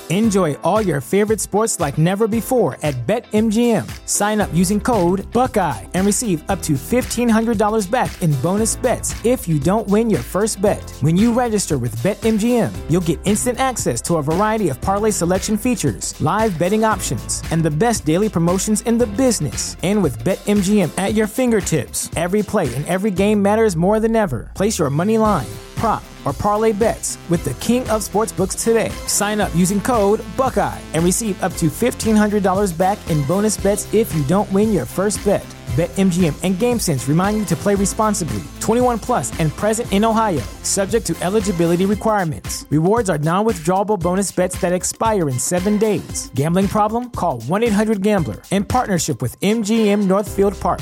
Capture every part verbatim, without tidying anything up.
Enjoy all your favorite sports like never before at BetMGM. Sign up using code Buckeye and receive up to fifteen hundred dollars back in bonus bets if you don't win your first bet. When you register with BetMGM, you'll get instant access to a variety of parlay selection features, live betting options, and the best daily promotions in the business. And with BetMGM at your fingertips, every play and every game matters more than ever. Place your money line, prop, or parlay bets with the king of sportsbooks today. Sign up using code Buckeye and receive up to fifteen hundred dollars back in bonus bets if you don't win your first bet. BetMGM and GameSense remind you to play responsibly. twenty-one plus and present in Ohio, subject to eligibility requirements. Rewards are non-withdrawable bonus bets that expire in seven days. Gambling problem? Call one eight hundred gambler in partnership with M G M Northfield Park.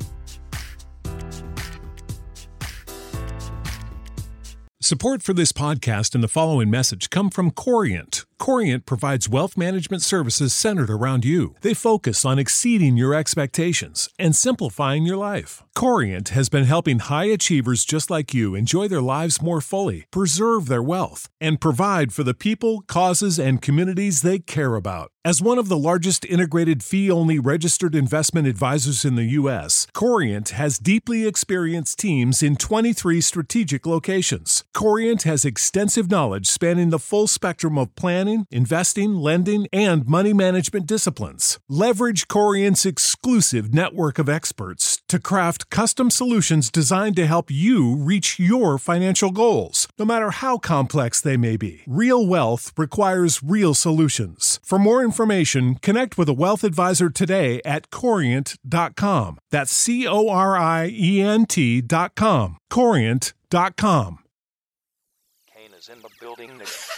Support for this podcast and the following message come from Corient. Corient provides wealth management services centered around you. They focus on exceeding your expectations and simplifying your life. Corient has been helping high achievers just like you enjoy their lives more fully, preserve their wealth, and provide for the people, causes, and communities they care about. As one of the largest integrated fee-only registered investment advisors in the U S, Corient has deeply experienced teams in twenty-three strategic locations. Corient has extensive knowledge spanning the full spectrum of planning, investing, lending, and money management disciplines. Leverage Corient's exclusive network of experts to craft custom solutions designed to help you reach your financial goals, no matter how complex they may be. Real wealth requires real solutions. For more information, connect with a wealth advisor today at corient dot com. That's C O R I E N T dot com. corient dot com. Kane is in the building.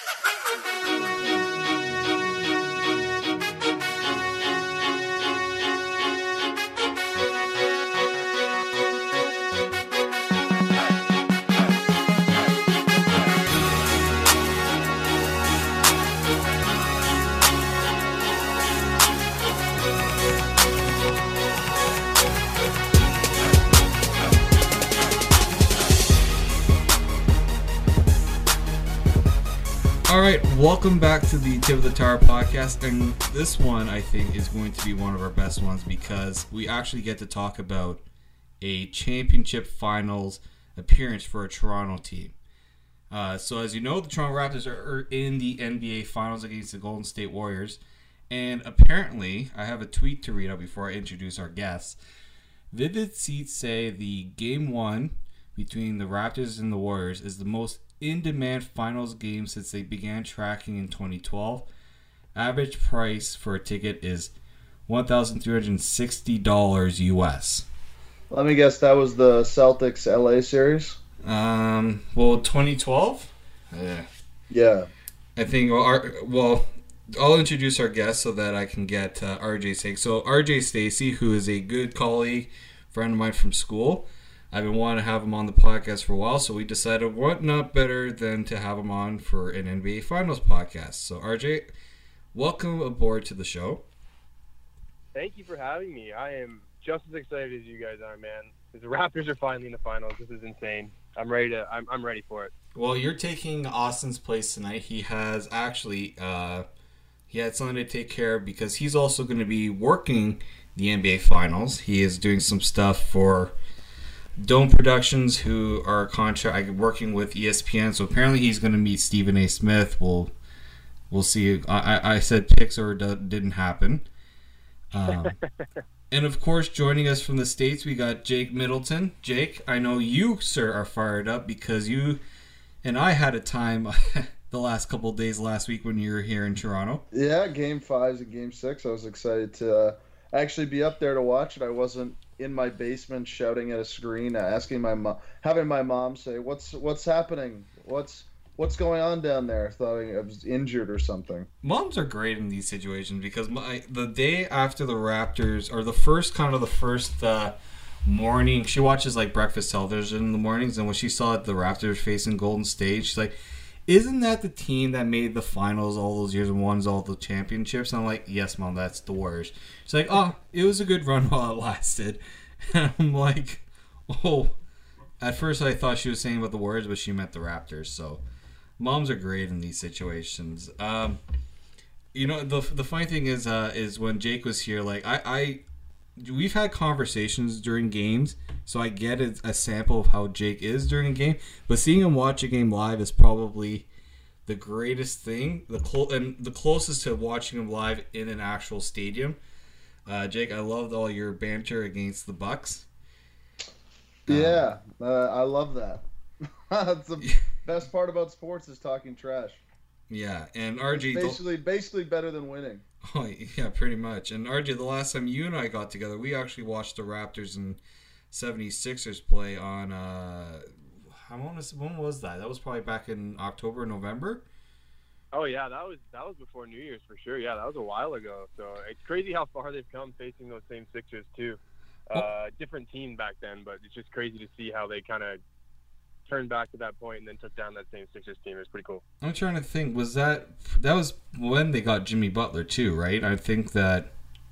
All right, welcome back to the Tip of the Tower podcast, and this one I think is going to be one of our best ones because we actually get to talk about a championship finals appearance for a Toronto team. Uh, so as you know, the Toronto Raptors are in the N B A finals against the Golden State Warriors, and apparently, I have a tweet to read out before I introduce our guests. Vivid Seats say the game one between the Raptors and the Warriors is the most in-demand finals game since they began tracking in twenty twelve. Average price for a ticket is one thousand three hundred sixty dollars U S. Let me guess, that was the Celtics L A series? Um, well, twenty twelve? Yeah. Yeah. I think, well, our, well, I'll introduce our guest so that I can get uh, R J saying. So R J Stacy, who is a good colleague, friend of mine from school, I've been wanting to have him on the podcast for a while, so we decided what not better than to have him on for an N B A Finals podcast. So R J, welcome aboard to the show. Thank you for having me. I am just as excited as you guys are, man. The Raptors are finally in the finals. This is insane. I'm ready to. I'm, I'm ready for it. Well, you're taking Austin's place tonight. He has actually, uh, he had something to take care of because he's also going to be working the N B A Finals. He is doing some stuff for Dome Productions, who are contract working with E S P N. So apparently he's going to meet Stephen A. Smith. We'll we'll see. I, I said Pixar didn't happen. Um, and of course, joining us from the States, we got Jake Middleton. Jake, I know you, sir, are fired up because you and I had a time the last couple of days last week when you were here in Toronto. Yeah, Game Fives and Game Six. I was excited to uh, actually be up there to watch it. I wasn't in my basement shouting at a screen, uh, asking my mom, having my mom say, "What's what's happening? What's what's going on down there?" I thought I was injured or something. Moms are great in these situations because my the day after the Raptors, or the first kind of the first uh, morning, she watches like breakfast television in the mornings, and when she saw the Raptors facing Golden State, she's like, "Isn't that the team that made the finals all those years and won all the championships?" And I'm like, "Yes, Mom, that's the Warriors." She's like, "Oh, it was a good run while it lasted." And I'm like, "Oh." At first I thought she was saying about the Warriors, but she meant the Raptors. So moms are great in these situations. Um, You know, the the funny thing is, uh, is when Jake was here, like I, I, we've had conversations during games, so I get a, a sample of how Jake is during a game. But seeing him watch a game live is probably the greatest thing, the clo- and the closest to watching him live in an actual stadium. Uh, Jake, I loved all your banter against the Bucks. Yeah, um, uh, I love that. That's the best part about sports is talking trash. Yeah, and R J... It's basically, basically better than winning. Oh, yeah, pretty much. And R J, the last time you and I got together, we actually watched the Raptors and seventy-sixers play on... Uh, I want to say, when was that? That was probably back in October, November? Oh, yeah, that was that was before New Year's for sure. Yeah, that was a while ago. So it's crazy how far they've come facing those same Sixers, too. Uh, different team back then, but it's just crazy to see how they kind of turned back to that point and then took down that same Sixers team. It was pretty cool. I'm trying to think. Was that that was when they got Jimmy Butler too, right? I think that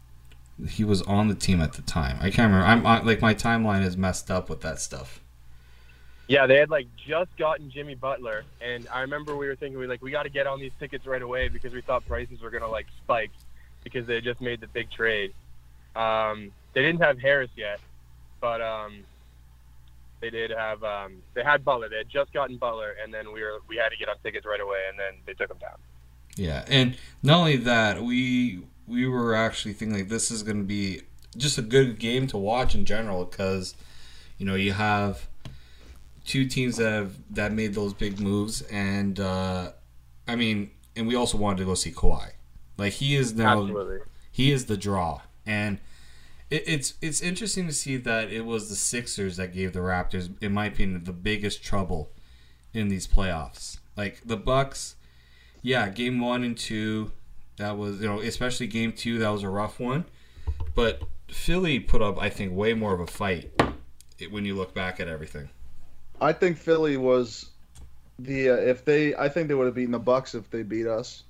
he was on the team at the time. I can't remember. I'm I, like my timeline is messed up with that stuff. Yeah, they had like just gotten Jimmy Butler, and I remember we were thinking we like we got to get on these tickets right away because we thought prices were gonna like spike because they had just made the big trade. Um, they didn't have Harris yet, but um, they did have um, they had Butler. They had just gotten Butler, and then we were we had to get on tickets right away, and then they took him down. Yeah, and not only that, we we were actually thinking like this is going to be just a good game to watch in general because you know you have two teams that have that made those big moves, and uh, I mean, and we also wanted to go see Kawhi. Like he is now, Absolutely. he is the draw, and it, it's it's interesting to see that it was the Sixers that gave the Raptors, in my opinion, the biggest trouble in these playoffs. Like the Bucks, yeah, game one and two, that was, you know, especially game two, that was a rough one, but Philly put up, I think, way more of a fight when you look back at everything. I think Philly was the uh, if they I think they would have beaten the Bucks if they beat us.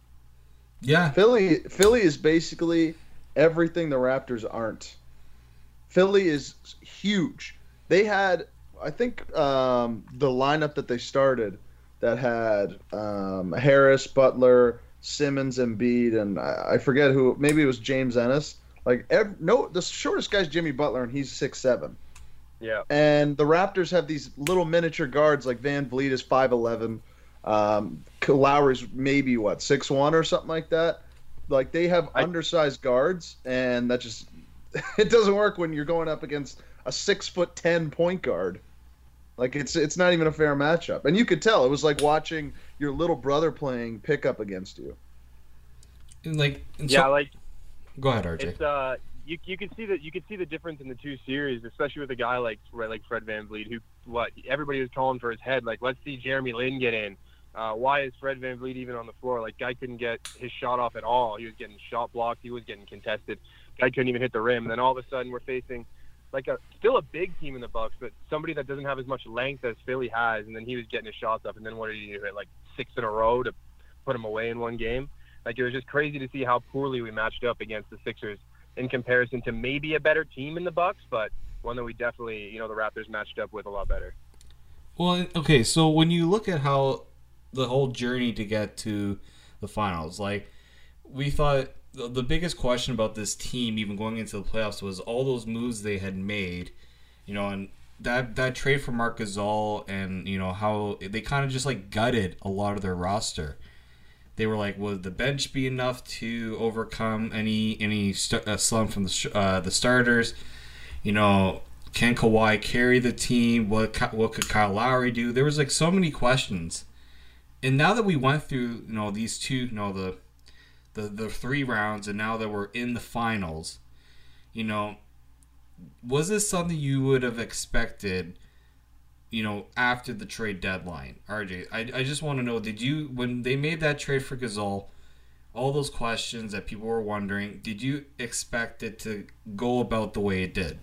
Yeah. Philly Philly is basically everything the Raptors aren't. Philly is huge. They had I think um, the lineup that they started that had um, Harris, Butler, Simmons, Embiid, and I, I forget who. Maybe it was James Ennis. Like every, no, the shortest guy's Jimmy Butler, and he's six seven. Yeah. And the Raptors have these little miniature guards, like Van Vliet is five eleven. Um, Lowry's maybe, what, six one or something like that? Like, they have I, undersized guards, and that just – it doesn't work when you're going up against a six foot ten point guard. Like, it's it's not even a fair matchup. And you could tell. It was like watching your little brother playing pickup against you. And like, and yeah, so, like – go ahead, R J. It's, uh, you you can see that you can see the difference in the two series, especially with a guy like like Fred VanVleet, who what everybody was calling for his head. Like, let's see Jeremy Lin get in. Uh, why is Fred VanVleet even on the floor? Like, guy couldn't get his shot off at all. He was getting shot blocked. He was getting contested. Guy couldn't even hit the rim. And then all of a sudden, we're facing like a still a big team in the Bucks, but somebody that doesn't have as much length as Philly has. And then he was getting his shots up. And then what did he do? Hit like six in a row to put him away in one game. Like, it was just crazy to see how poorly we matched up against the Sixers in comparison to maybe a better team in the Bucks, but one that we definitely, you know, the Raptors matched up with a lot better. Well, okay, so when you look at how the whole journey to get to the finals, like, we thought the, the biggest question about this team even going into the playoffs was all those moves they had made, you know, and that that trade for Marc Gasol, and, you know, how they kind of just, like, gutted a lot of their roster. They were like, would the bench be enough to overcome any any st- uh, slump from the uh, the starters? You know, can Kawhi carry the team? What what could Kyle Lowry do? There was like so many questions. And now that we went through, you know, these two, you know, the the the three rounds, and now that we're in the finals, you know, was this something you would have expected? You know, after the trade deadline, R J, I, I just want to know, did you, when they made that trade for Gasol, all those questions that people were wondering, did you expect it to go about the way it did?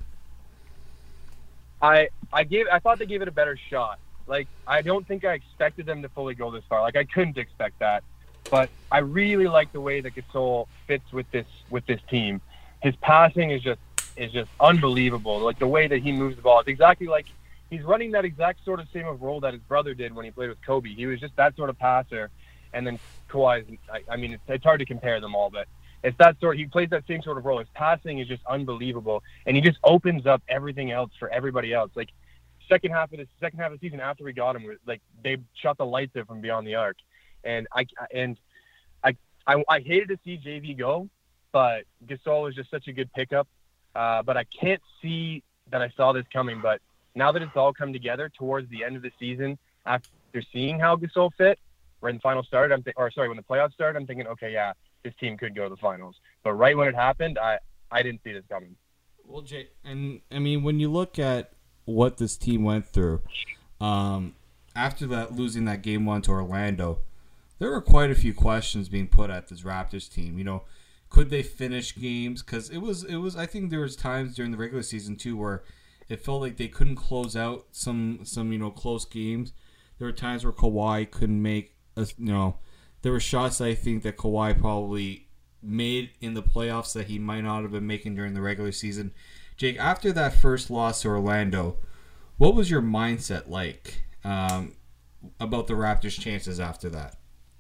I I gave I thought they gave it a better shot. Like, I don't think I expected them to fully go this far. Like, I couldn't expect that. But I really like the way that Gasol fits with this with this team. His passing is just is just unbelievable. Like, the way that he moves the ball, it's exactly like he's running that exact sort of same of role that his brother did when he played with Kobe. He was just that sort of passer. and then Kawhi. I, I mean, it's, it's hard to compare them all, but it's that sort. He plays that same sort of role. His passing is just unbelievable, and he just opens up everything else for everybody else. Like second half of the second half of the season after we got him, like they shot the lights out from beyond the arc, and I and I I, I hated to see J V go, but Gasol is just such a good pickup. Uh, but I can't see that I saw this coming. But now that it's all come together towards the end of the season, after seeing how Gasol fit, when the final started, I'm th- or sorry, when the playoffs started, I'm thinking, okay, yeah, this team could go to the finals. But right when it happened, I, I didn't see this coming. Well, Jay, and I mean, when you look at what this team went through, um, after that losing that game one to Orlando, there were quite a few questions being put at this Raptors team. You know, could they finish games? Because it was, it was. I think there was times during the regular season too where it felt like they couldn't close out some, some you know, close games. There were times where Kawhi couldn't make, a, you know, there were shots I think that Kawhi probably made in the playoffs that he might not have been making during the regular season. Jake, after that first loss to Orlando, what was your mindset like um, about the Raptors' chances after that?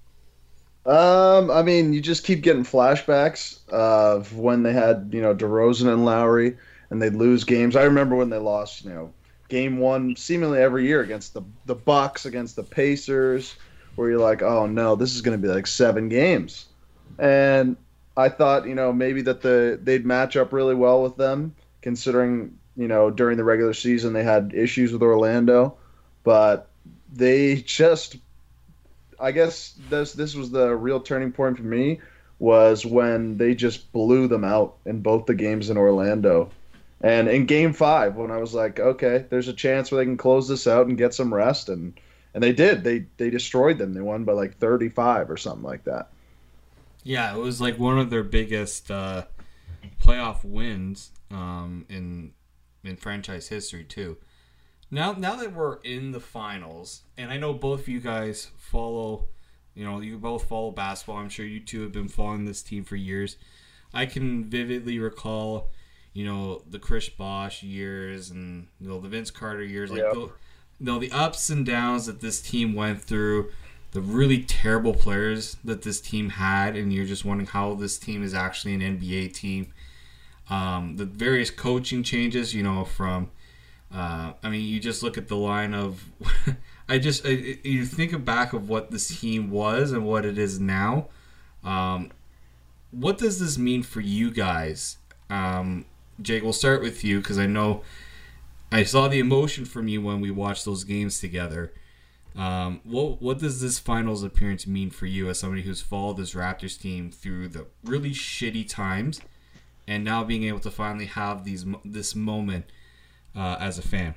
Um, I mean, you just keep getting flashbacks of when they had, you know, DeRozan and Lowry, and they'd lose games. I remember when they lost, you know, game one seemingly every year against the the Bucks, against the Pacers, where you're like, oh no, this is going to be like seven games. And I thought, you know, maybe that the they'd match up really well with them, considering, you know, during the regular season they had issues with Orlando, but they just, I guess this this was the real turning point for me, was when they just blew them out in both the games in Orlando. And in game five, when I was like, okay, there's a chance where they can close this out and get some rest, and and they did. They they destroyed them. They won by like thirty-five or something like that. Yeah, it was like one of their biggest uh, playoff wins um, in in franchise history too. Now, now that we're in the finals, and I know both of you guys follow, you know, you both follow basketball. I'm sure you two have been following this team for years. I can vividly recall, you know, the Chris Bosh years and, you know, the Vince Carter years, like Yep. the, you know, the ups and downs that this team went through, the really terrible players that this team had, and you're just wondering how this team is actually an N B A team. Um, the various coaching changes, you know, from Uh, I mean, you just look at the line of, I just, I, you think back of what this team was and what it is now. Um, what does this mean for you guys? Um, Jake, we'll start with you because I know I saw the emotion from you when we watched those games together. Um, what what does this finals appearance mean for you as somebody who's followed this Raptors team through the really shitty times and now being able to finally have these this moment Uh, as a fan?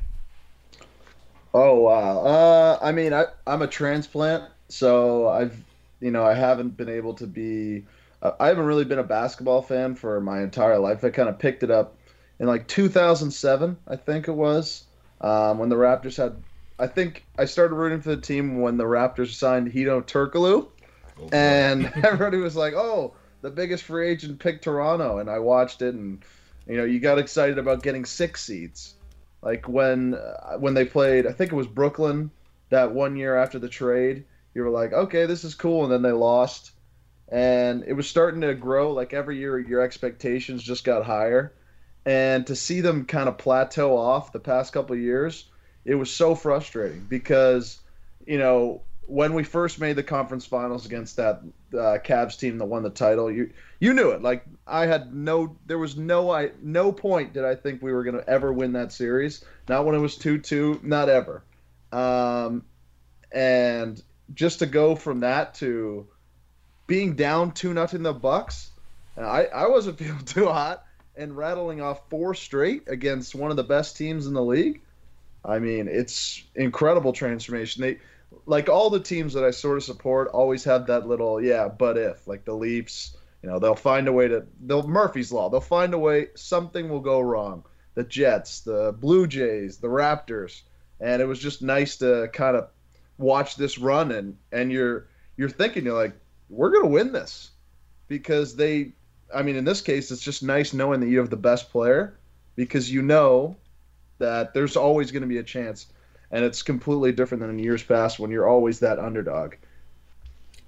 Oh wow! Uh, I mean, I I'm a transplant, so I've you know I haven't been able to be. Uh, I haven't really been a basketball fan for my entire life. I kind of picked it up in like two thousand seven, I think it was, um, when the Raptors had. I think I started rooting for the team when the Raptors signed Hedo Turkoglu, oh, and everybody was like, "Oh, the biggest free agent picked Toronto," and I watched it, and you know, you got excited about getting six seeds. Like when uh, when they played, I think it was Brooklyn that one year after the trade, you were like, okay, this is cool, and then they lost. And it was starting to grow. Like every year, your expectations just got higher. And to see them kind of plateau off the past couple of years, it was so frustrating because, you know, when we first made the conference finals against that uh, Cavs team that won the title, you you knew it. Like I had no, there was no, I no point did I think we were going to ever win that series. Not when it was two two, not ever. Um, and just to go from that to being down two nothing the Bucks, I I wasn't feeling too hot, and rattling off four straight against one of the best teams in the league. I mean, it's incredible transformation. They. Like all the teams that I sort of support always have that little, yeah, but if. Like the Leafs, you know, they'll find a way to, they'll Murphy's Law. They'll find a way, something will go wrong. The Jets, the Blue Jays, the Raptors. And it was just nice to kind of watch this run. And, and you're, you're thinking, you're like, we're going to win this. Because they, I mean, in this case, it's just nice knowing that you have the best player. Because you know that there's always going to be a chance. And it's completely different than in years past when you're always that underdog.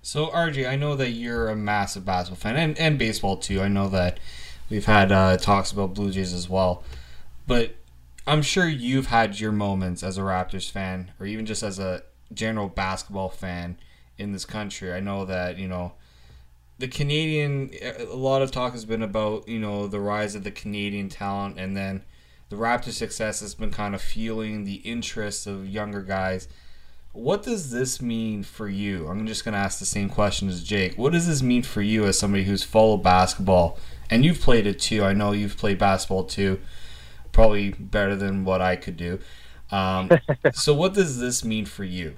So, R J, I know that you're a massive basketball fan, and, and baseball too. I know that we've had uh, talks about Blue Jays as well. But I'm sure you've had your moments as a Raptors fan, or even just as a general basketball fan in this country. I know that, you know, the Canadian, a lot of talk has been about, you know, the rise of the Canadian talent, and then the Raptors' success has been kind of fueling the interest of younger guys. What does this mean for you? I'm just going to ask the same question as Jake. What does this mean for you as somebody who's followed basketball? And you've played it too. I know you've played basketball too. Probably better than what I could do. Um, so what does this mean for you?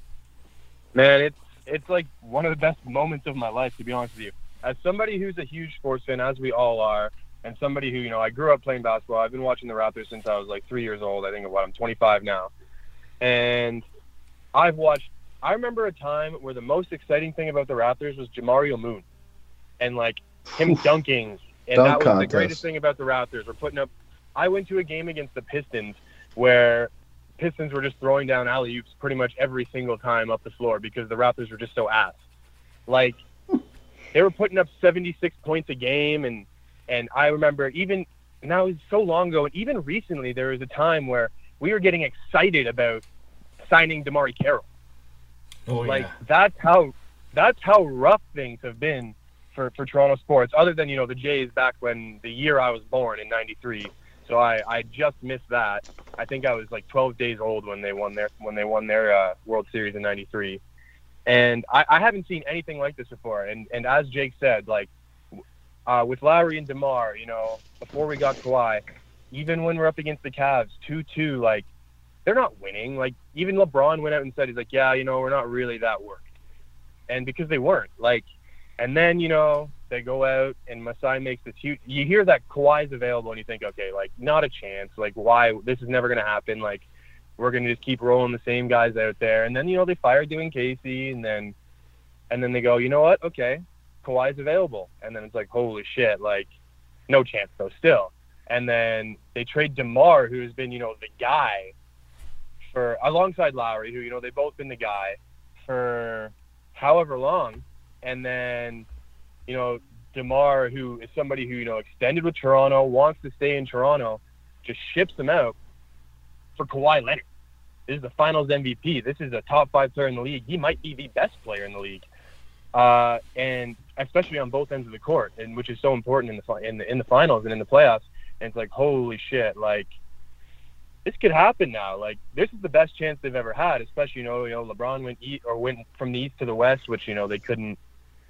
Man, it's it's like one of the best moments of my life, to be honest with you. As somebody who's a huge sports fan, as we all are, and somebody who, you know, I grew up playing basketball. I've been watching the Raptors since I was like three years old. I think, what, I'm twenty-five now. And I've watched, I remember a time where the most exciting thing about the Raptors was Jamario Moon. And, like, him dunking. And Dunk that was contest. the greatest thing about the Raptors. We're putting up, I went to a game against the Pistons where Pistons were just throwing down alley-oops pretty much every single time up the floor because the Raptors were just so ass. Like, they were putting up seventy-six points a game, and and I remember even, now it's so long ago, and even recently there was a time where we were getting excited about signing DeMar Carroll. Oh, like, yeah. that's how that's how rough things have been for, for Toronto sports, other than, you know, the Jays back when the year I was born in ninety-three. So I, I just missed that. I think I was like twelve days old when they won their when they won their uh, World Series in ninety-three, and I, I haven't seen anything like this before. And and as Jake said, like uh, with Lowry and DeMar, you know, before we got Kawhi, even when we're up against the Cavs, two two, like they're not winning. Like even LeBron went out and said, he's like, yeah, you know, we're not really that worked, and because they weren't, like, and then, you know, they go out and Masai makes this huge, you hear that Kawhi's available and you think, okay, like, not a chance. Like, why? This is never going to happen. Like, we're going to just keep rolling the same guys out there. And then, you know, they fire Dwayne Casey, and then, and then they go, you know what? Okay, Kawhi's available. And then it's like, holy shit, like, no chance though still. And then they trade DeMar, who's been, you know, the guy for, alongside Lowry, who, you know, they've both been the guy for however long. And then, you know, DeMar, who is somebody who, you know, extended with Toronto, wants to stay in Toronto, just ships them out for Kawhi Leonard. This is the Finals M V P. This is a top five player in the league. He might be the best player in the league, uh, and especially on both ends of the court, and which is so important in the in the in the finals and in the playoffs. And it's like, holy shit, like this could happen now. Like, this is the best chance they've ever had. Especially, you know, you know, LeBron went east or went from the east to the west, which, you know, they couldn't.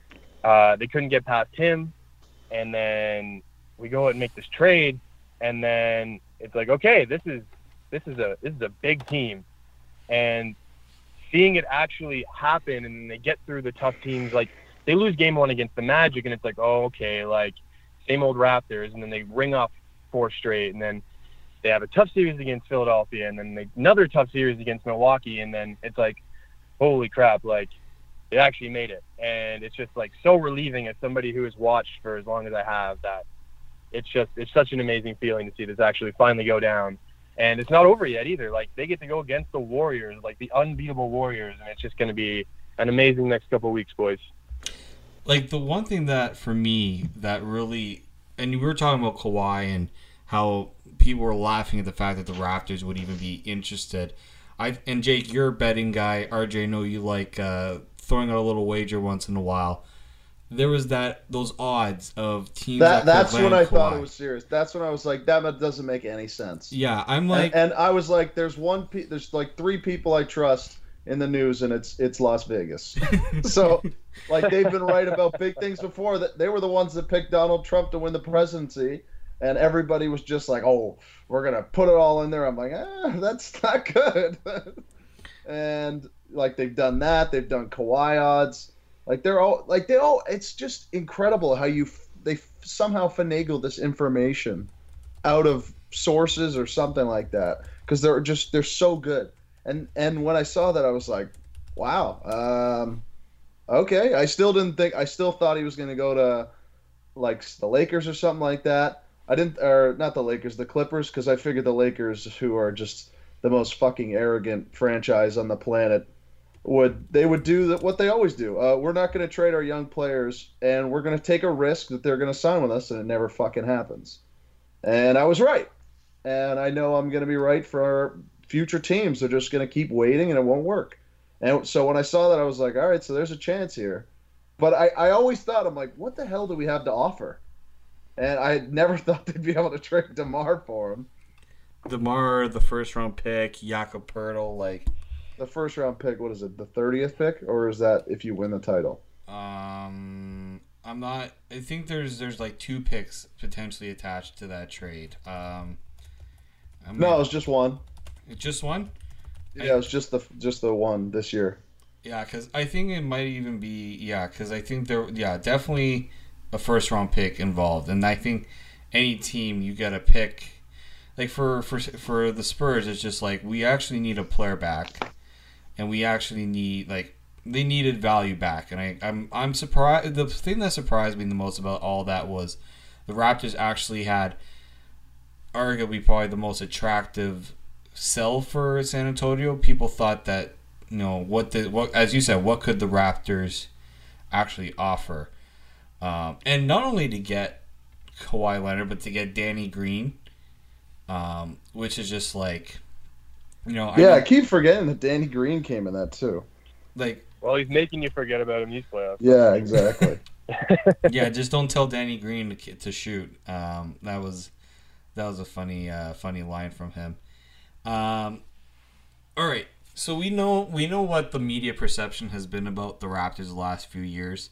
Uh, they couldn't get past him, and then we go out and make this trade, and then it's like, okay, this is this is a this is a big team, and seeing it actually happen, and then they get through the tough teams. Like, they lose game one against the Magic, and it's like, oh, okay, like same old Raptors, and then they ring off four straight, and then they have a tough series against Philadelphia, and then they, another tough series against Milwaukee, and then it's like, holy crap, like. They actually made it, and it's just like so relieving as somebody who has watched for as long as I have, that it's just it's such an amazing feeling to see this actually finally go down. And it's not over yet either. Like, they get to go against the Warriors, like the unbeatable Warriors, and it's just going to be an amazing next couple of weeks, boys. Like, the one thing that for me that really, and we were talking about Kawhi and how people were laughing at the fact that the Raptors would even be interested. I and Jake, you're a betting guy. R J, I know you like uh, throwing out a little wager once in a while. There was that those odds of teams That, that that's could when land I thought Kawhi. it was serious. That's when I was like, that doesn't make any sense. Yeah, I'm like, and, and I was like, there's one, pe- there's like three people I trust in the news, and it's it's Las Vegas. So, like, they've been right about big things before. That they were the ones that picked Donald Trump to win the presidency, and everybody was just like, oh, we're gonna put it all in there. I'm like, ah, that's not good. And like, they've done that. They've done Kawhi odds. Like, they're all like they all. It's just incredible how you they somehow finagle this information out of sources or something like that, because they're just they're so good. And and when I saw that, I was like, wow, um, okay. I still didn't think. I still thought he was going to go to like the Lakers or something like that. I didn't, or not the Lakers, the Clippers, because I figured the Lakers, who are just the most fucking arrogant franchise on the planet, would they would do that what they always do. Uh, we're not going to trade our young players, and we're going to take a risk that they're going to sign with us, and it never fucking happens. And I was right, and I know I'm going to be right for our future teams. They're just going to keep waiting, and it won't work. And so when I saw that, I was like, all right, so there's a chance here. But I, I always thought, I'm like, what the hell do we have to offer? And I never thought they'd be able to trade DeMar for him. DeMar, the first round pick, Jakob Poeltl, like the first round pick. What is it? The thirtieth pick, or is that if you win the title? Um, I'm not. I think there's there's like two picks potentially attached to that trade. Um, I'm no, not, it was just one. Just one. Yeah, I, it was just the just the one this year. Yeah, because I think it might even be yeah, because I think there yeah definitely a first round pick involved, and I think any team you got to pick. Like for, for for the Spurs, it's just like we actually need a player back, and we actually need like they needed value back. And I I'm I'm surprised. The thing that surprised me the most about all that was the Raptors actually had arguably probably the most attractive sell for San Antonio. People thought that you know what the what as you said, what could the Raptors actually offer, um, and not only to get Kawhi Leonard, but to get Danny Green. Um, which is just like, you know. Yeah, I, I keep forgetting that Danny Green came in that too. Like, well, he's making you forget about him these playoffs. Yeah, exactly. yeah, just don't tell Danny Green to, to shoot. Um, that was that was a funny uh, funny line from him. Um, all right, so we know we know what the media perception has been about the Raptors the last few years.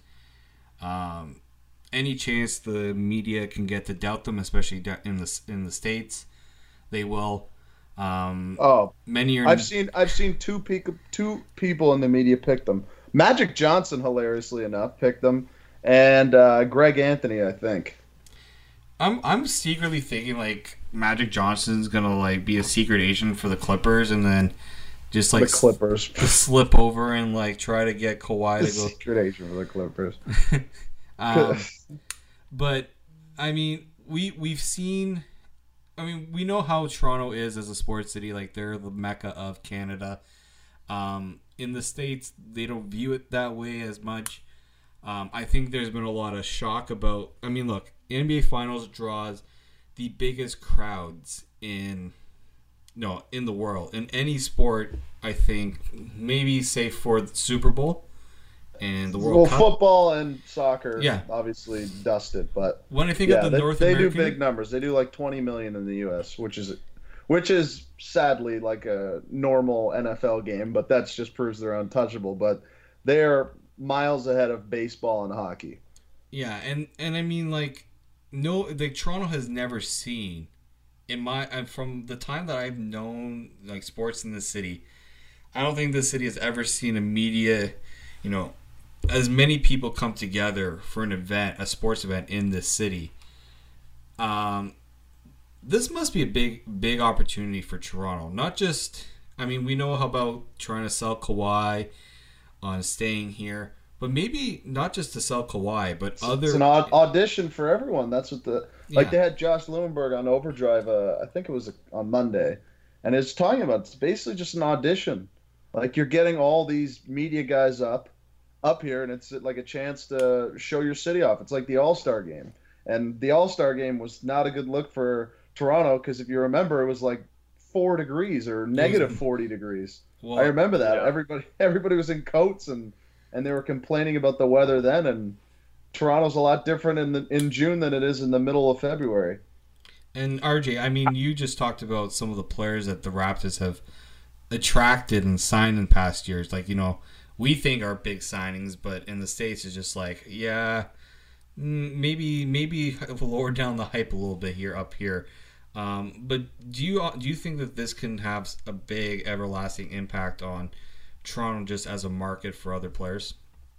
Um, any chance the media can get to doubt them, especially in the in the States. They will. Um, oh, many are. I've seen I've seen two pe- two people in the media pick them. Magic Johnson, hilariously enough, picked them, and uh, Greg Anthony, I think. I'm I'm secretly thinking like Magic Johnson's gonna like be a secret agent for the Clippers, and then just like the Clippers s- slip over and like try to get Kawhi the to go. Secret agent for the Clippers. um, but I mean, we we've seen. I mean, we know how Toronto is as a sports city. Like, they're the mecca of Canada. Um, in the States, they don't view it that way as much. Um, I think there's been a lot of shock about... I mean, look, N B A Finals draws the biggest crowds in... No, in the world. In any sport, I think, maybe save for the Super Bowl and the World well, Cup. Football and soccer, yeah. obviously dusted, but when I think yeah, of the they, North they American, do big numbers. They do like twenty million in the U S, which is, which is sadly like a normal N F L game, but that just proves they're untouchable. But they are miles ahead of baseball and hockey. Yeah, and and I mean like no, like Toronto has never seen in my and from the time that I've known like sports in the city, I don't think the city has ever seen a media, you know. As many people come together for an event, a sports event in this city, um, this must be a big, big opportunity for Toronto. Not just, I mean, we know how about trying to sell Kawhi on staying here, but maybe not just to sell Kawhi, but other. It's an aud- audition for everyone. That's what the like. Yeah. They had Josh Lewenberg on Overdrive. Uh, I think it was on Monday, and it's talking about it's basically just an audition. Like you're getting all these media guys up. up here, and it's like a chance to show your city off. It's like the All-Star game. And the All-Star game was not a good look for Toronto because if you remember, it was like four degrees or negative forty degrees. Well, I remember that. yeah. Everybody everybody was in coats, and, and they were complaining about the weather then, and Toronto's a lot different in the, in June than it is in the middle of February. And R J, I mean, you just talked about some of the players that the Raptors have attracted and signed in past years. Like, you know, we think are big signings, but in the States it's just like, yeah, maybe maybe lower down the hype a little bit here up here. Um, but do you do you think that this can have a big everlasting impact on Toronto just as a market for other players?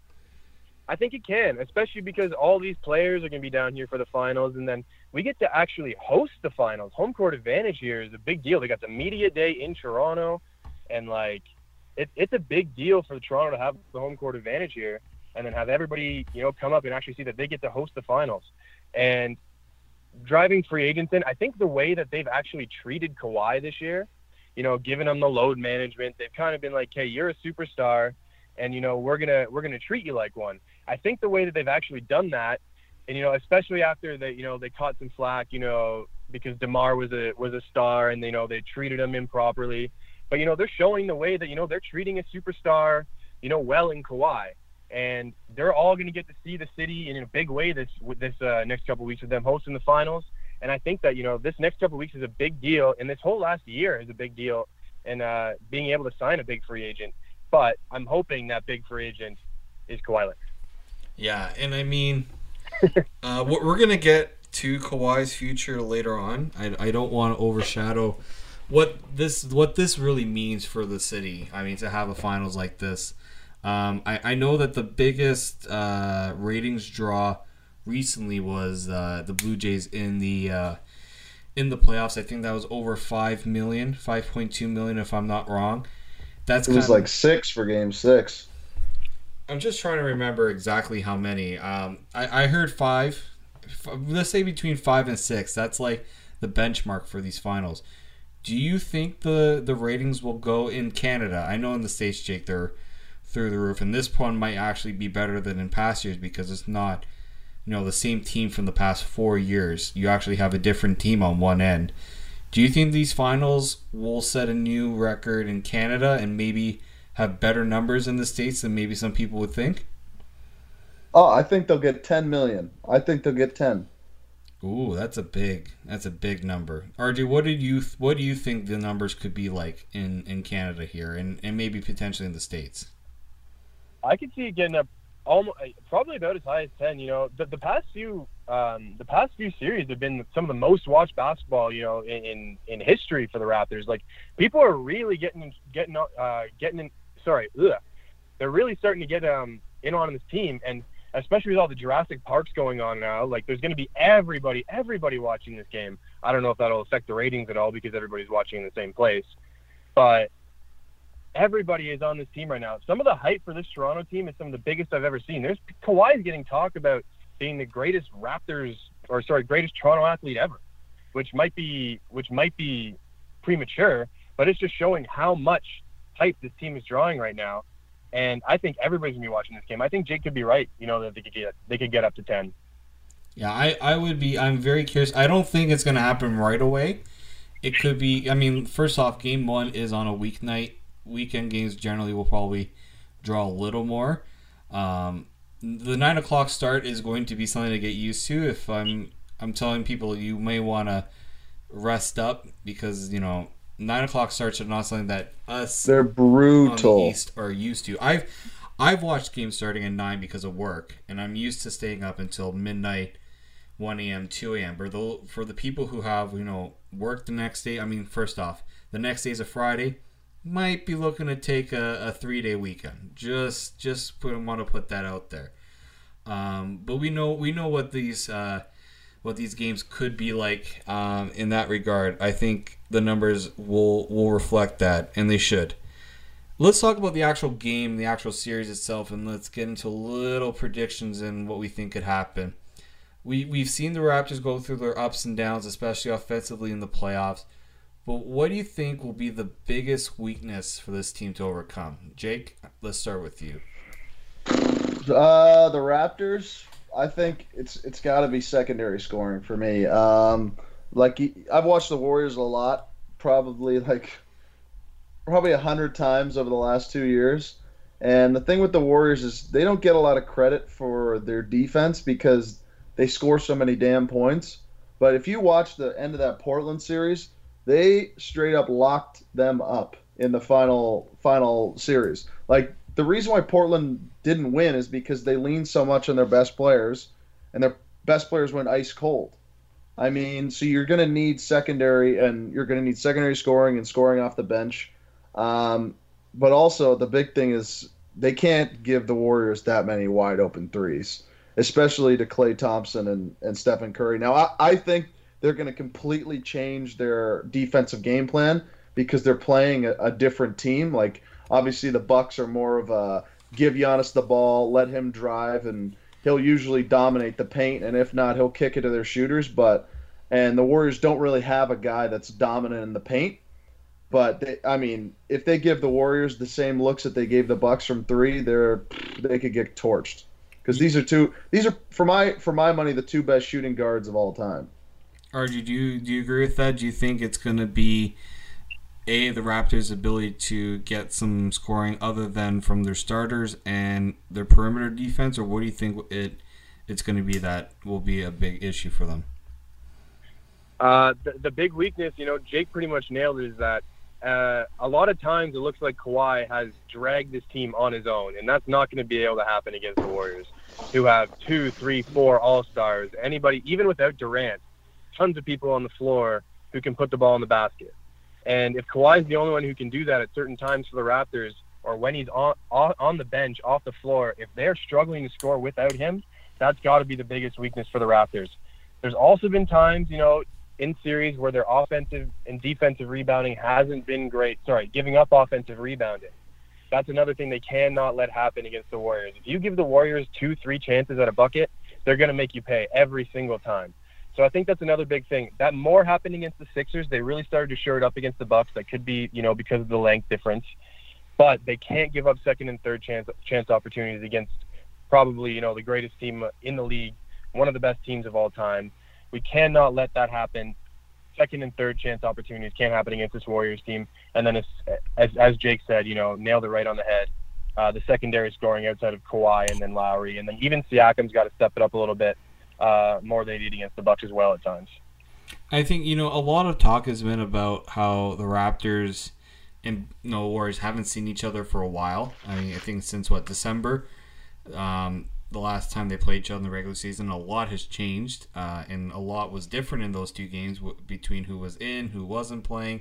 I think it can, especially because all these players are going to be down here for the finals, and then we get to actually host the finals. Home court advantage here is a big deal. They got the media day in Toronto, and like it, it's a big deal for Toronto to have the home court advantage here, and then have everybody, you know, come up and actually see that they get to host the finals. And driving free agents in, I think the way that they've actually treated Kawhi this year, you know, giving him the load management, they've kind of been like, hey, you're a superstar. and you know we're gonna we're gonna treat you like one. I think the way that they've actually done that, and you know especially after they you know they caught some flack, you know because DeMar was a was a star, and you know they treated him improperly, but you know they're showing the way that you know they're treating a superstar, you know well in Kawhi. And they're all going to get to see the city in a big way this with this uh, next couple of weeks of them hosting the finals. And I think that, you know, this next couple of weeks is a big deal. And this whole last year is a big deal in uh, being able to sign a big free agent. But I'm hoping that big free agent is Kawhi Leonard. Yeah, and I mean, uh, we're going to get to Kawhi's future later on. I, I don't want to overshadow what this what this really means for the city. I mean, to have a finals like this. Um, I, I know that the biggest uh, ratings draw recently was uh, the Blue Jays in the uh, in the playoffs. I think that was over five million, five point two million, if I'm not wrong. That's it was kinda, like six for Game Six. I'm just trying to remember exactly how many. Um, I, I heard five. Let's say between five and six. That's like the benchmark for these finals. Do you think the the ratings will go in Canada? I know in the States, Jake, they're through the roof, and this one might actually be better than in past years because it's not, you know, the same team from the past four years. You actually have a different team on one end. Do you think these finals will set a new record in Canada and maybe have better numbers in the States than maybe some people would think? Oh, I think they'll get ten million. I think they'll get ten. Ooh, that's a big that's a big number. R J, what did you what do you think the numbers could be like in, in Canada here and, and maybe potentially in the States? I could see it getting up almost probably about as high as ten. You know, the, the past few um, the past few series have been some of the most watched basketball, you know, in, in, in history for the Raptors. Like, people are really getting getting uh, getting in. Sorry, ugh, they're really starting to get um in on this team, and especially with all the Jurassic Parks going on now. Like, there's going to be everybody everybody watching this game. I don't know if that'll affect the ratings at all because everybody's watching in the same place, but everybody is on this team right now. Some of the hype for this Toronto team is some of the biggest I've ever seen. There's Kawhi is getting talked about being the greatest Raptors, or sorry, greatest Toronto athlete ever, which might be which might be premature, but it's just showing how much hype this team is drawing right now. And I think everybody's gonna be watching this game. I think Jake could be right. You know that they could get they could get up to ten. Yeah, I, I would be. I'm very curious. I don't think it's gonna happen right away. It could be. I mean, first off, game one is on a weeknight. Weekend games generally will probably draw a little more. Um, the nine o'clock start is going to be something to get used to. If I'm, I'm telling people you may want to rest up because you know nine o'clock starts are not something that us they're brutal on the East are used to. I've, I've watched games starting at nine because of work, and I'm used to staying up until midnight, one a.m., two a.m. For the for the people who have you know work the next day. I mean, first off, the next day is a Friday. Might be looking to take a, a three-day weekend. Just just put, want to put that out there. Um, but we know we know what these uh, what these games could be like um, in that regard. I think the numbers will will reflect that, and they should. Let's talk about the actual game, the actual series itself, and let's get into little predictions and what we think could happen. We we've seen the Raptors go through their ups and downs, especially offensively in the playoffs. But what do you think will be the biggest weakness for this team to overcome? Jake, let's start with you. Uh, the Raptors, I think it's it's got to be secondary scoring for me. Um, like I've watched the Warriors a lot, probably like probably a hundred times over the last two years. And the thing with the Warriors is they don't get a lot of credit for their defense because they score so many damn points. But if you watch the end of that Portland series, they straight up locked them up in the final final series. Like, the reason why Portland didn't win is because they leaned so much on their best players, and their best players went ice cold. I mean, so you're going to need secondary, and you're going to need secondary scoring and scoring off the bench. Um, but also, the big thing is they can't give the Warriors that many wide open threes, especially to Klay Thompson and, and Stephen Curry. Now, I, I think they're going to completely change their defensive game plan because they're playing a, a different team. Like, obviously the Bucks are more of a give Giannis the ball, let him drive, and he'll usually dominate the paint. And if not, he'll kick it to their shooters. But and the Warriors don't really have a guy that's dominant in the paint. But they, I mean, if they give the Warriors the same looks that they gave the Bucks from three, they're they could get torched. Because these are two, these are for my for my money the two best shooting guards of all time. R G, do you do you agree with that? Do you think it's going to be a the Raptors' ability to get some scoring other than from their starters and their perimeter defense, or what do you think it it's going to be that will be a big issue for them? Uh, the, the big weakness, you know, Jake pretty much nailed it, is that uh, a lot of times it looks like Kawhi has dragged this team on his own, and that's not going to be able to happen against the Warriors, who have two, three, four All-Stars. Anybody, even without Durant, tons of people on the floor who can put the ball in the basket. And if Kawhi's the only one who can do that at certain times for the Raptors, or when he's on on the bench, off the floor, if they're struggling to score without him, that's got to be the biggest weakness for the Raptors. There's also been times, you know, in series where their offensive and defensive rebounding hasn't been great. Sorry, giving up offensive rebounding. That's another thing they cannot let happen against the Warriors. If you give the Warriors two, three chances at a bucket, they're going to make you pay every single time. So I think that's another big thing. That more happened against the Sixers. They really started to shore it up against the Bucks. That could be, you know, because of the length difference. But they can't give up second and third chance chance opportunities against probably, you know, the greatest team in the league, one of the best teams of all time. We cannot let that happen. Second and third chance opportunities can't happen against this Warriors team. And then, as as, as Jake said, you know, nailed it right on the head. Uh, the secondary scoring outside of Kawhi and then Lowry. And then even Siakam's got to step it up a little bit uh, more than he did against the Bucks as well at times. I think, you know, a lot of talk has been about how the Raptors and you know, Warriors haven't seen each other for a while. I mean, I think since, what, December? Um, the last time they played each other in the regular season, a lot has changed, uh, and a lot was different in those two games w- between who was in, who wasn't playing.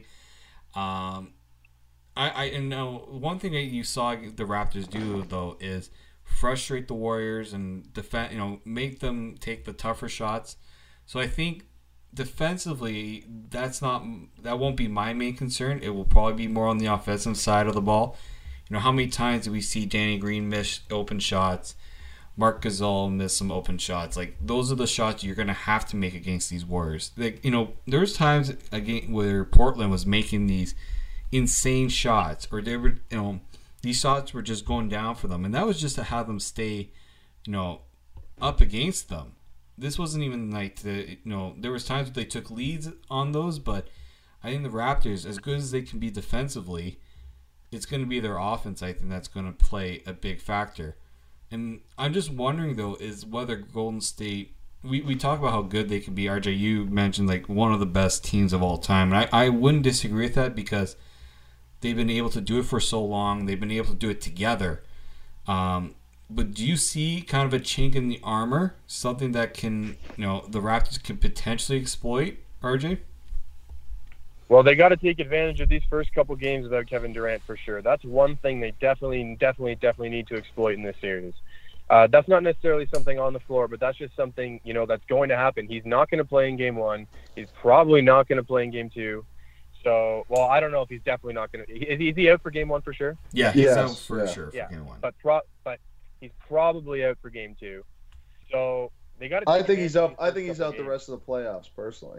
Um, I, I and now one thing that you saw the Raptors do though is frustrate the Warriors and defend, you know, make them take the tougher shots. So I think defensively, that's not that won't be my main concern. It will probably be more on the offensive side of the ball. You know, how many times do we see Danny Green miss open shots? Marc Gasol missed some open shots. Like, those are the shots you're going to have to make against these Warriors. Like, you know, there's times again where Portland was making these insane shots, or they were, you know, these shots were just going down for them, and that was just to have them stay, you know, up against them. This wasn't even like the, you know, there was times where they took leads on those, but I think the Raptors, as good as they can be defensively, it's going to be their offense, I think, that's going to play a big factor. And I'm just wondering, though, is whether Golden State, we, we talk about how good they can be. R J, you mentioned, like, one of the best teams of all time. And I, I wouldn't disagree with that because they've been able to do it for so long. They've been able to do it together. Um, but do you see kind of a chink in the armor, something that can, you know, the Raptors can potentially exploit, R J? Well, they got to take advantage of these first couple games without Kevin Durant for sure. That's one thing they definitely, definitely, definitely need to exploit in this series. Uh, that's not necessarily something on the floor, but that's just something, you know, that's going to happen. He's not going to play in game one. He's probably not going to play in game two. So, well, I don't know if he's definitely not going to. Is, is he out for game one for sure? Yeah, he's yes, out for yeah. sure for yeah, game one. But pro- but he's probably out for game two. So they got to. I think he's out. I think he's out the rest of the playoffs, personally.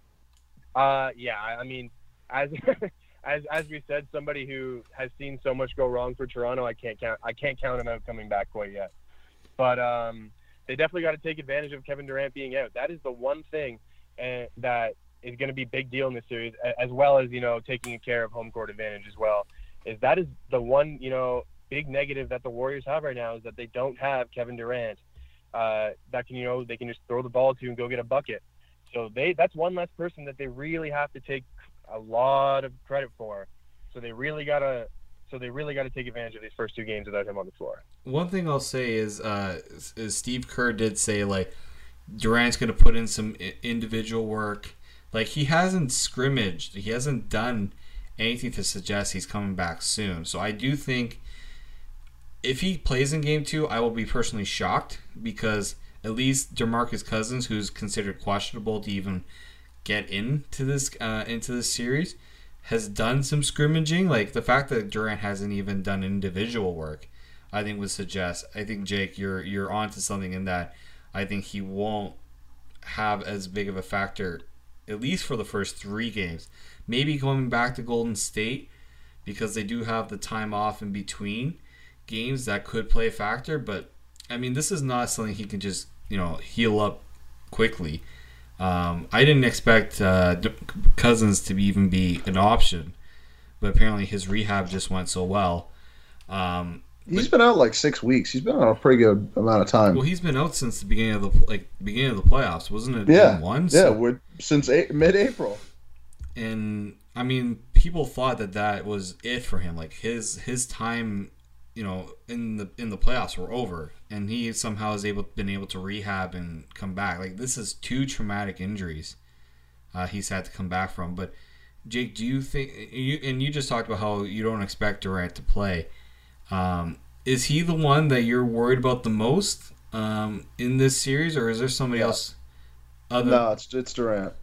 Uh, yeah, I mean, as as as we said, somebody who has seen so much go wrong for Toronto, I can't count. I can't count him out coming back quite yet. But um, they definitely got to take advantage of Kevin Durant being out. That is the one thing uh, that is going to be a big deal in this series, as well as, you know, taking care of home court advantage as well. Is that is the one, you know, big negative that the Warriors have right now, is that they don't have Kevin Durant uh, that can, you know, they can just throw the ball to and go get a bucket. So they that's one less person that they really have to take a lot of credit for. So they really gotta so they really gotta take advantage of these first two games without him on the floor. One thing I'll say is, uh, is Steve Kerr did say, like, Durant's going to put in some individual work. Like, he hasn't scrimmaged. He hasn't done anything to suggest he's coming back soon. So I do think if he plays in game two, I will be personally shocked, because at least DeMarcus Cousins, who's considered questionable to even get into this uh, into this series, has done some scrimmaging. Like, the fact that Durant hasn't even done individual work, I think would suggest. I think, Jake, you're you're onto something in that. I think he won't have as big of a factor at least for the first three games. Maybe going back to Golden State because they do have the time off in between games that could play a factor. But, I mean, this is not something he can just, you know, heal up quickly. Um, I didn't expect uh, Cousins to be, even be an option, but apparently his rehab just went so well. Um, He's but, been out like six weeks. He's been out a pretty good amount of time. Well, he's been out since the beginning of the like beginning of the playoffs, wasn't it? Yeah, game one? yeah, So, we're, since a- mid-April. and I mean, people thought that that was it for him. Like his his time, you know, in the in the playoffs were over, and he somehow has able been able to rehab and come back. Like this is two traumatic injuries uh, he's had to come back from. But Jake, do you think? You, and you just talked about how you don't expect Durant to play. Um, is he the one that you're worried about the most um, in this series, or is there somebody Yeah. else? Other... No, it's it's Durant.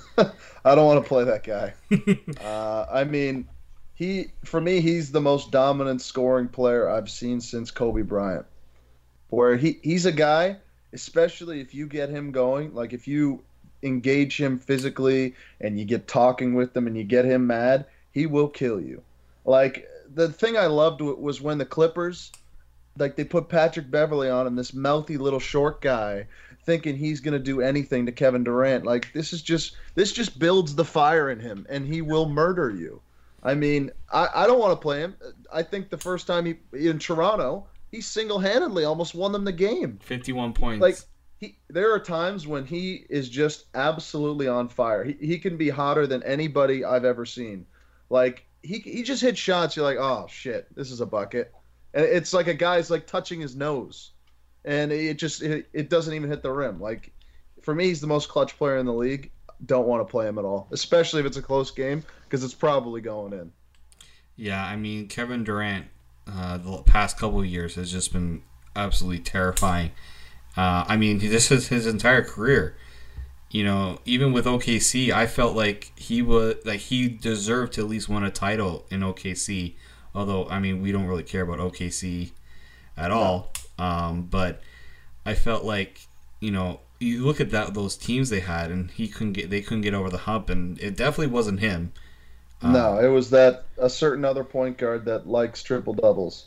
I don't want to play that guy. uh, I mean, he for me, he's the most dominant scoring player I've seen since Kobe Bryant. Where he, he's a guy, especially if you get him going, like if you engage him physically and you get talking with him and you get him mad, he will kill you. Like the thing I loved was when the Clippers, like they put Patrick Beverley on him, this mouthy little short guy, thinking he's going to do anything to Kevin Durant. Like this is just this just builds the fire in him, and he will murder you. I mean, I, I don't want to play him. I think the first time he in Toronto, he single-handedly almost won them the game. fifty-one points. Like he, there are times when he is just absolutely on fire. He he can be hotter than anybody I've ever seen. Like he he just hits shots. You're like, oh shit, this is a bucket. And it's like a guy's like touching his nose, and it just it, it doesn't even hit the rim. Like for me, he's the most clutch player in the league. Don't want to play him at all, especially if it's a close game because it's probably going in. Yeah, I mean Kevin Durant, uh, the past couple of years has just been absolutely terrifying. Uh, I mean, this is his entire career. You know, even with O K C, I felt like he was like he deserved to at least win a title in O K C. Although, I mean, we don't really care about O K C at all. Um, but I felt like, you know, you look at that those teams they had, and he couldn't get they couldn't get over the hump, and it definitely wasn't him. Um, no, it was that a certain other point guard that likes triple doubles.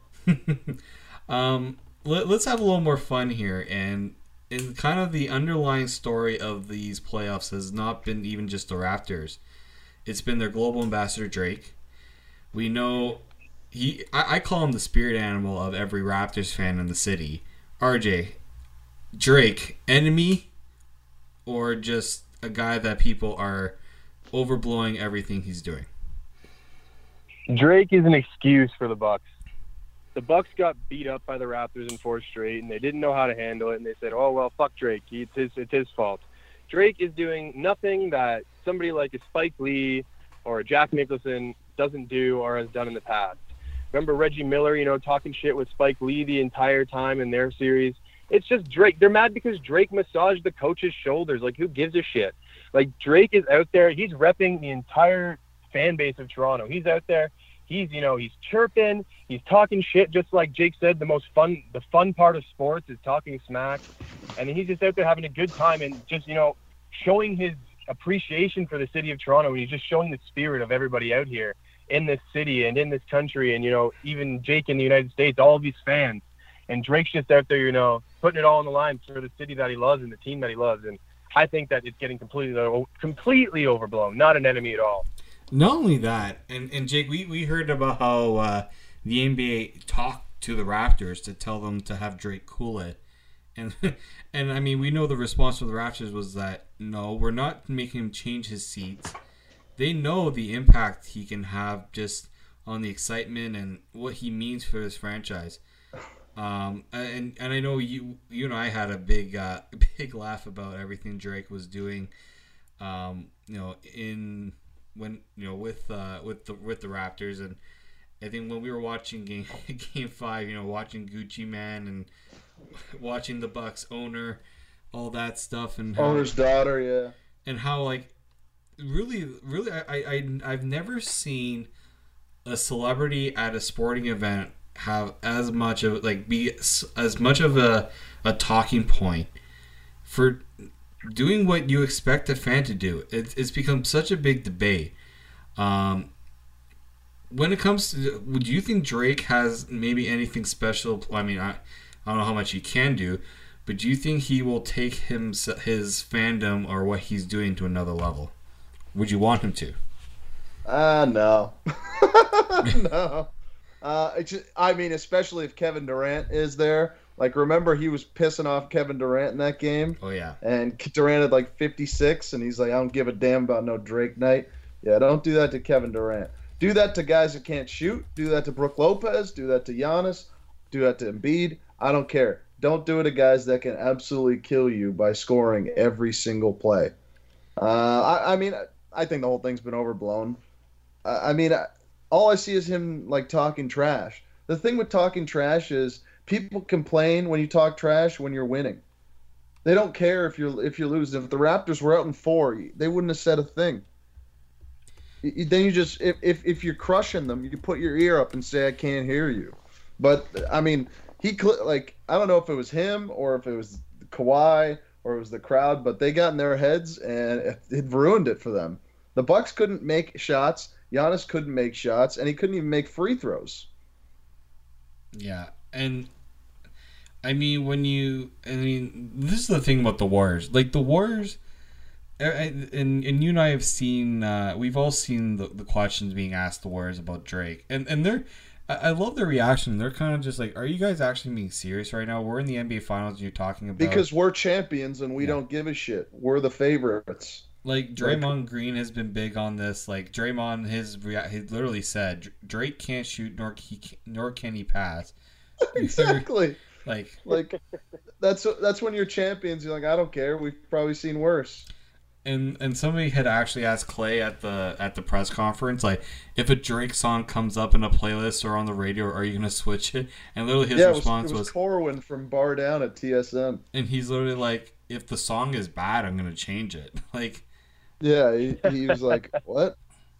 um, let, let's have a little more fun here, and and kind of the underlying story of these playoffs has not been even just the Raptors. It's been their global ambassador Drake. We know he. I, I call him the spirit animal of every Raptors fan in the city. R J, Drake, enemy, or just a guy that people are overblowing everything he's doing? Drake is an excuse for the Bucks. The Bucks got beat up by the Raptors in four straight, and they didn't know how to handle it. And they said, "Oh well, fuck Drake. It's his. It's his fault." Drake is doing nothing that somebody like a Spike Lee or a Jack Nicholson doesn't do or has done in the past. Remember Reggie Miller, you know, talking shit with Spike Lee the entire time in their series? It's just Drake. They're mad because Drake massaged the coach's shoulders. Like, who gives a shit? Like, Drake is out there. He's repping the entire fan base of Toronto. He's out there. He's, you know, he's chirping. He's talking shit, just like Jake said. The most fun, the fun part of sports is talking smack. And he's just out there having a good time and just, you know, showing his appreciation for the city of Toronto. And he's just showing the spirit of everybody out here in this city and in this country. And, you know, even Jake in the United States, all of these fans. And Drake's just out there, you know, putting it all on the line for the city that he loves and the team that he loves. And I think that it's getting completely, completely overblown. Not an enemy at all. Not only that, and, and Jake, we, we heard about how uh, the N B A talked to the Raptors to tell them to have Drake cool it. And, and I mean, we know the response from the Raptors was that, no, we're not making him change his seats. They know the impact he can have just on the excitement and what he means for this franchise. Um, and and I know you you and I had a big uh, big laugh about everything Drake was doing. Um, you know, in when you know with uh, with the with the Raptors, and I think when we were watching game game five, you know, watching Gucci Man and watching the Bucks owner, all that stuff, and how, Owner's daughter, yeah, and how like really really I I I've never seen a celebrity at a sporting event have as much of like be as much of a a talking point for doing what you expect a fan to do. It's it's become such a big debate. Um, when it comes to, would you think Drake has maybe anything special? I mean, I, I don't know how much he can do, but do you think he will take him his fandom or what he's doing to another level? Would you want him to? Uh, no. no. Uh, it's just, I mean, especially if Kevin Durant is there. Like, remember he was pissing off Kevin Durant in that game? Oh, yeah. And Durant had like fifty-six, and he's like, I don't give a damn about no Drake night. Yeah, don't do that to Kevin Durant. Do that to guys that can't shoot. Do that to Brook Lopez. Do that to Giannis. Do that to Embiid. I don't care. Don't do it to guys that can absolutely kill you by scoring every single play. Uh, I, I mean, I think the whole thing's been overblown. I, I mean, I, all I see is him like talking trash. The thing with talking trash is people complain when you talk trash when you're winning. They don't care if you're if you're losing. If the Raptors were out in four, they wouldn't have said a thing. Then you just if, if if you're crushing them, you put your ear up and say I can't hear you. But I mean, he like I don't know if it was him or if it was Kawhi or it was the crowd, but they got in their heads and it, it ruined it for them. The Bucks couldn't make shots. Giannis couldn't make shots, and he couldn't even make free throws. Yeah, and I mean when you I mean this is the thing about the Warriors. Like the Warriors. And, and and you and I have seen, uh, we've all seen the, the questions being asked the Warriors about Drake. And and they're, I, I love their reaction. They're kind of just like, are you guys actually being serious right now? We're in the N B A Finals and you're talking about... Because we're champions and we yeah. don't give a shit. We're the favorites. Like, Draymond like, Green has been big on this. Like, Draymond, his he literally said, Drake can't shoot nor, he, nor can he pass. Exactly. like, like that's that's when you're champions. You're like, I don't care. We've probably seen worse. And and somebody had actually asked Clay at the at the press conference, like, if a Drake song comes up in a playlist or on the radio, are you gonna switch it? And literally his yeah, response it was, was, it was Corwin from Bar Down at T S M. And he's literally like, if the song is bad, I'm gonna change it. Like, yeah, he, he was like, what?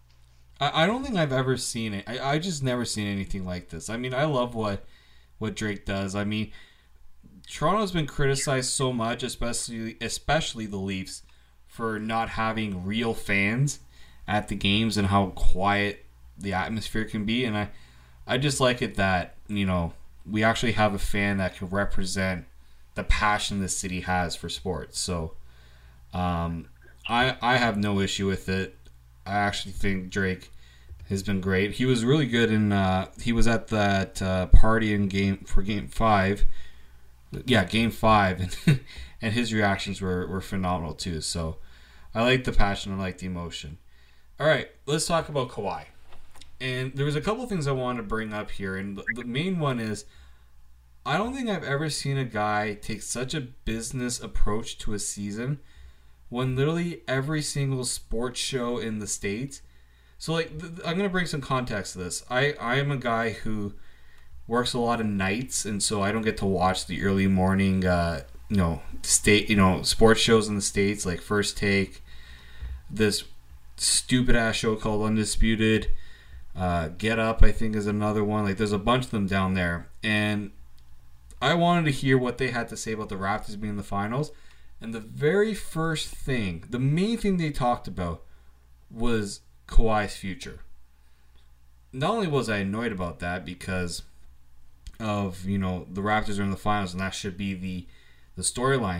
I, I don't think I've ever seen it. I I just never seen anything like this. I mean, I love what what Drake does. I mean, Toronto's been criticized so much, especially especially the Leafs, for not having real fans at the games and how quiet the atmosphere can be. And I, I just like it that, you know, we actually have a fan that can represent the passion the city has for sports. So um, I I have no issue with it. I actually think Drake has been great. He was really good in, uh, he was at that uh, party in game for game five. Yeah, game five. And, and his reactions were, were phenomenal too. So I like the passion. I like the emotion. All right, let's talk about Kawhi. And there was a couple things I wanted to bring up here. And the main one is, I don't think I've ever seen a guy take such a business approach to a season when literally every single sports show in the States. So, like, th- I'm going to bring some context to this. I, I am a guy who works a lot of nights, and so I don't get to watch the early morning, uh, you know, state, you know, sports shows in the States, like First Take, this stupid ass show called Undisputed, uh, Get Up, I think is another one. Like, there's a bunch of them down there, and I wanted to hear what they had to say about the Raptors being in the finals. And the very first thing, the main thing they talked about was Kawhi's future. Not only was I annoyed about that because of, you know, the Raptors are in the finals and that should be the the storyline,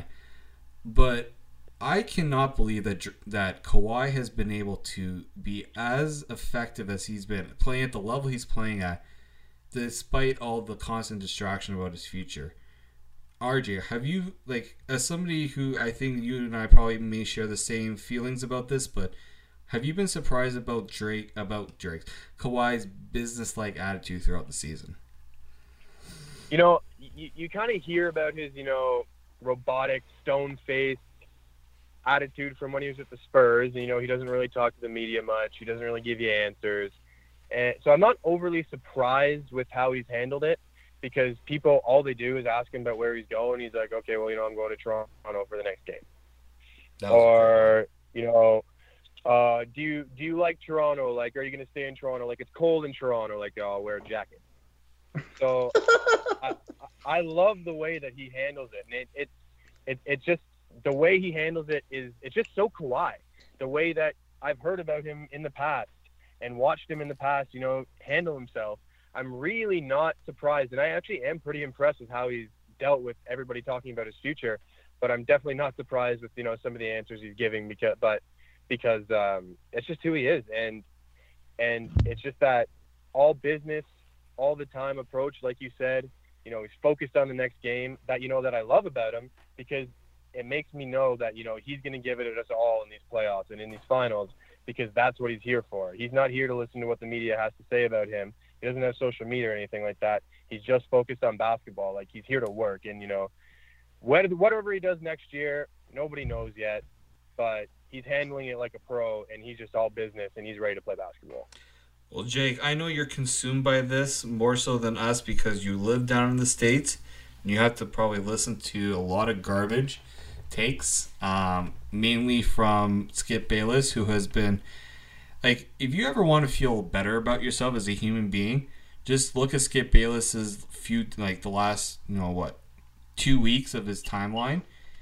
but I cannot believe that that Kawhi has been able to be as effective as he's been, playing at the level he's playing at, despite all the constant distraction about his future. R J, have you, like, as somebody who I think you and I probably may share the same feelings about this, but have you been surprised about Drake, about Drake's, Kawhi's business-like attitude throughout the season? You know, you, you kind of hear about his, you know, robotic, stone-faced attitude from when he was at the Spurs. And, you know, he doesn't really talk to the media much. He doesn't really give you answers. And so I'm not overly surprised with how he's handled it, because people, all they do is ask him about where he's going. He's like, okay, well, you know, I'm going to Toronto for the next game. Or, cool. you know, uh, do you do you like Toronto? Like, are you going to stay in Toronto? Like, it's cold in Toronto. Like, oh, I'll wear a jacket. So I, I love the way that he handles it. And it, it, it, it just the way he handles it is it's just so Kawhi. The way that I've heard about him in the past and watched him in the past, you know, handle himself, I'm really not surprised. And I actually am pretty impressed with how he's dealt with everybody talking about his future. But I'm definitely not surprised with, you know, some of the answers he's giving because, but because um, it's just who he is. And, and it's just that all business, all the time approach, like you said, you know, he's focused on the next game that, you know, that I love about him because it makes me know that, you know, he's going to give it at us all in these playoffs and in these finals because that's what he's here for. He's not here to listen to what the media has to say about him. He doesn't have social media or anything like that. He's just focused on basketball. Like, he's here to work. And, you know, whatever he does next year, nobody knows yet, but he's handling it like a pro, and he's just all business, and he's ready to play basketball. Well, Jake, I know you're consumed by this more so than us because you live down in the States, and you have to probably listen to a lot of garbage takes, um, mainly from Skip Bayless, who has been, like, if you ever want to feel better about yourself as a human being, just look at Skip Bayless's few, like, the last, you know, what, two weeks of his timeline.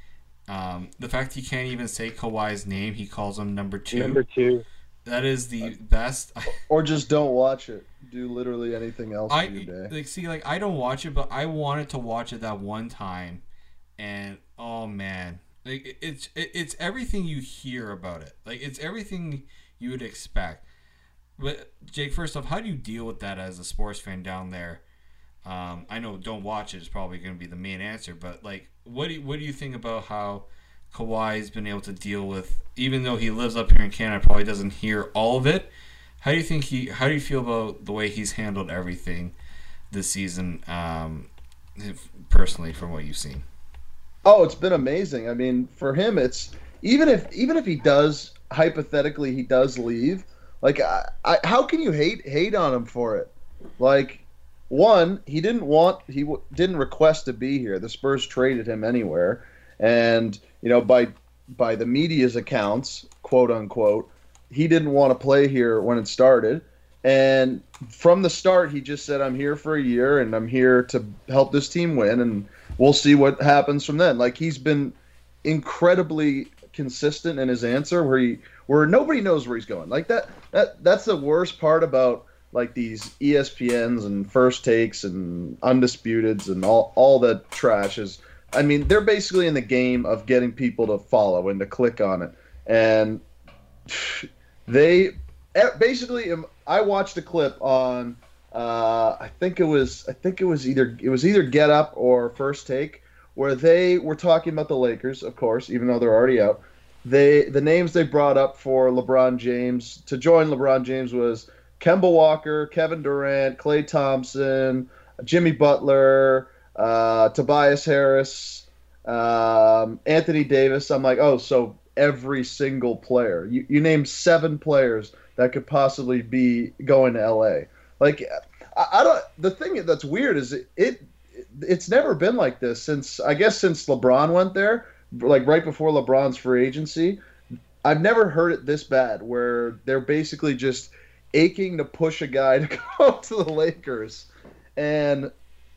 Um, the fact he can't even say Kawhi's name, he calls him number two. Number two. That is the best. Or just don't watch it. Do literally anything else I in your day. like see like I don't watch it, but I wanted to watch it that one time, and oh man, like it, it's it, it's everything you hear about it. Like it's everything you would expect. But Jake, first off, how do you deal with that as a sports fan down there? Um, I know don't watch it is probably going to be the main answer, but like, what do you, what do you think about how Kawhi's been able to deal with, even though he lives up here in Canada, probably doesn't hear all of it? How do you think he? How do you feel about the way he's handled everything this season, um, personally, from what you've seen? Oh, it's been amazing. I mean, for him, it's even if even if he does hypothetically he does leave, like, I, I, how can you hate hate on him for it? Like, one, he didn't want he w- didn't request to be here. The Spurs traded him anywhere, and you know by by the media's accounts, quote unquote, he didn't want to play here when it started. And from the start, he just said, I'm here for a year, and I'm here to help this team win, and we'll see what happens from then. Like, he's been incredibly consistent in his answer where he where nobody knows where he's going. Like, that that that's the worst part about, like, these E S P Ns and First Takes and Undisputeds and all, all that trash is, I mean, they're basically in the game of getting people to follow and to click on it. And they basically, I watched a clip on, uh, I think it was, I think it was either, it was either Get Up or First Take, where they were talking about the Lakers, of course, even though they're already out. They, the names they brought up for LeBron James, to join LeBron James was Kemba Walker, Kevin Durant, Klay Thompson, Jimmy Butler, uh, Tobias Harris, um, Anthony Davis. I'm like, oh, so every single player. You, you named seven players that could possibly be going to L A. Like, I, I don't. The thing that's weird is it, it it's never been like this since, I guess, since LeBron went there, like right before LeBron's free agency. I've never heard it this bad, where they're basically just aching to push a guy to go to the Lakers. And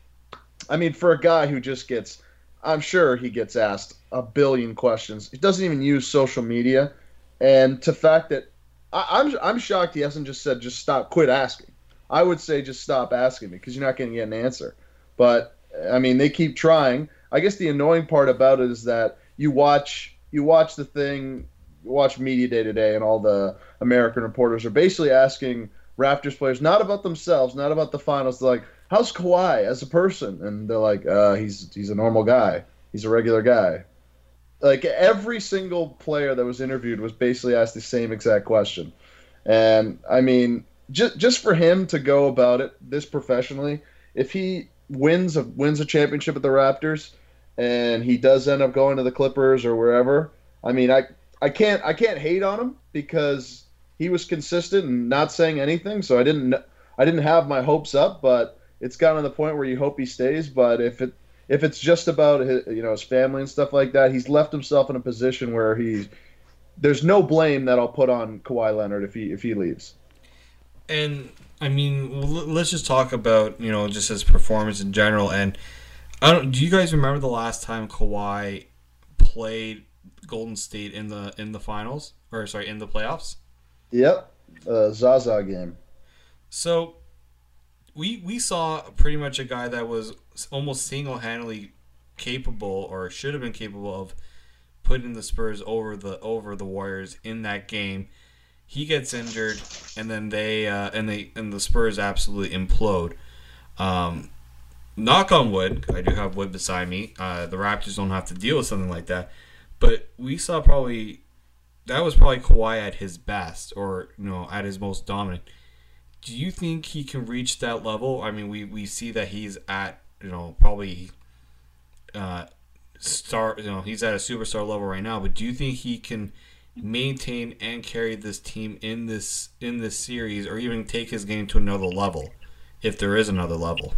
I mean, for a guy who just gets, I'm sure he gets asked a billion questions. He doesn't even use social media. And to fact that I, I'm I'm shocked he hasn't just said, just stop, quit asking. I would say just stop asking me because you're not going to get an answer. But I mean, they keep trying. I guess the annoying part about it is that you watch you watch the thing, you watch Media Day Today, and all the American reporters are basically asking Raptors players not about themselves, not about the finals. They're like, how's Kawhi as a person? And they're like, uh, he's he's a normal guy. He's a regular guy. Like, every single player that was interviewed was basically asked the same exact question. And, I mean, just just for him to go about it this professionally, if he wins a, wins a championship at the Raptors and he does end up going to the Clippers or wherever, I mean, I I can't I can't hate on him because he was consistent and not saying anything, so I didn't I didn't have my hopes up, but it's gotten to the point where you hope he stays. But if it if it's just about his, you know, his family and stuff like that, he's left himself in a position where he's there's no blame that I'll put on Kawhi Leonard if he if he leaves. And I mean, let's just talk about, you know, just his performance in general. And I don't. Do you guys remember the last time Kawhi played Golden State in the in the finals, or sorry, in the playoffs. Yep, uh, Zaza game. So we we saw pretty much a guy that was almost single-handedly capable, or should have been capable of putting the Spurs over the over the Warriors in that game. He gets injured, and then they uh, and they and the Spurs absolutely implode. Um, knock on wood, I do have wood beside me. Uh, the Raptors don't have to deal with something like that. But we saw probably that was probably Kawhi at his best, or you know, at his most dominant. Do you think he can reach that level? I mean, we, we see that he's at you know probably uh, star. You know, he's at a superstar level right now. But do you think he can maintain and carry this team in this in this series, or even take his game to another level, if there is another level?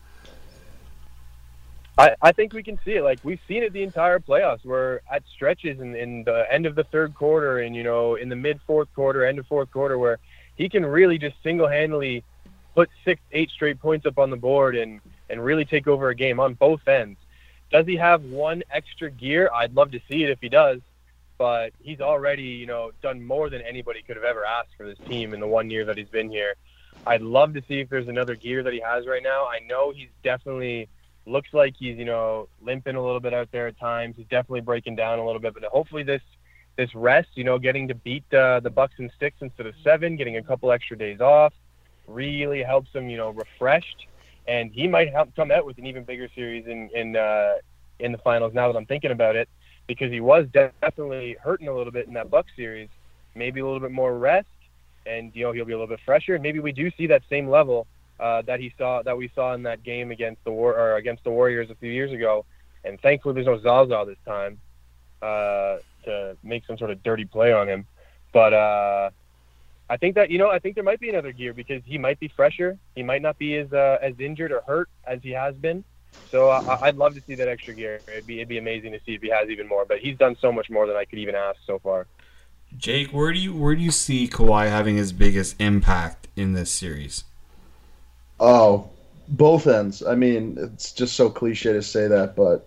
I, I think we can see it. Like, we've seen it the entire playoffs, where at stretches in, in the end of the third quarter and, you know, in the mid-fourth quarter, end of fourth quarter, where he can really just single-handedly put six, eight straight points up on the board and, and really take over a game on both ends. Does he have one extra gear? I'd love to see it if he does, but he's already, you know, done more than anybody could have ever asked for this team in the one year that he's been here. I'd love to see if there's another gear that he has right now. I know he's definitely – looks like he's, you know, limping a little bit out there at times. He's definitely breaking down a little bit, but hopefully this this rest, you know, getting to beat uh, the Bucks in six instead of seven, getting a couple extra days off, really helps him, you know, refreshed, and he might help come out with an even bigger series in in uh, in the finals. Now that I'm thinking about it, because he was definitely hurting a little bit in that Bucks series, maybe a little bit more rest, and you know he'll be a little bit fresher, and maybe we do see that same level Uh, that he saw that we saw in that game against the war or against the Warriors a few years ago, and thankfully there's no Zaza this time uh, to make some sort of dirty play on him. But uh, I think that you know I think there might be another gear, because he might be fresher. He might not be as uh, as injured or hurt as he has been. So uh, I'd love to see that extra gear. It'd be it'd be amazing to see if he has even more. But he's done so much more than I could even ask so far. Jake, where do you where do you see Kawhi having his biggest impact in this series? Oh, both ends. I mean, it's just so cliche to say that, but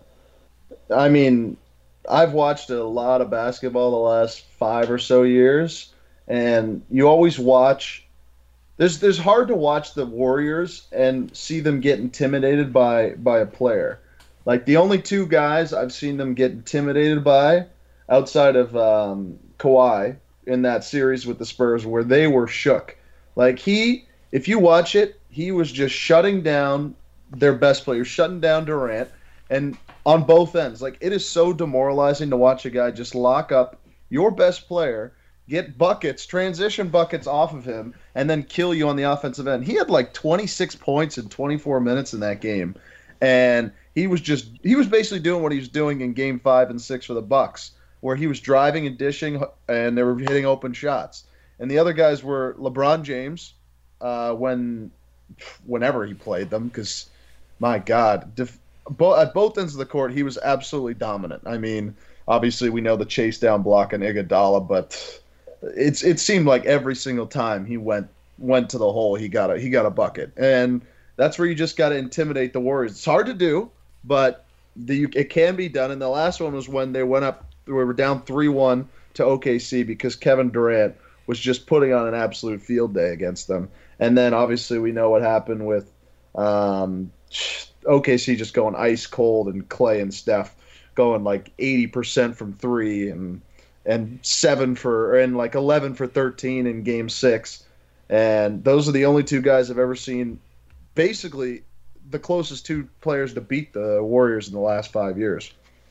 I mean, I've watched a lot of basketball the last five or so years, and you always watch. There's there's hard to watch the Warriors and see them get intimidated by by a player. Like, the only two guys I've seen them get intimidated by, outside of um, Kawhi in that series with the Spurs, where they were shook. Like, he, if you watch it, he was just shutting down their best player, shutting down Durant, and on both ends. Like, it is so demoralizing to watch a guy just lock up your best player, get buckets, transition buckets off of him, and then kill you on the offensive end. He had like twenty-six points in twenty-four minutes in that game, and he was just he was basically doing what he was doing in Game Five and Six for the Bucks, where he was driving and dishing, and they were hitting open shots. And the other guys were LeBron James, uh, when. whenever he played them, because, my God, def- bo- at both ends of the court, he was absolutely dominant. I mean, obviously we know the chase down block on Iguodala, but it's it seemed like every single time he went went to the hole, he got a he got a bucket, and that's where you just got to intimidate the Warriors. It's hard to do, but the, it can be done. And the last one was when they went up, we were down three one to O K C because Kevin Durant was just putting on an absolute field day against them. And then obviously we know what happened with um, O K C just going ice cold, and Clay and Steph going like eighty percent from three, and and seven for and like eleven for thirteen in Game Six. And those are the only two guys I've ever seen, basically the closest two players to beat the Warriors in the last five years.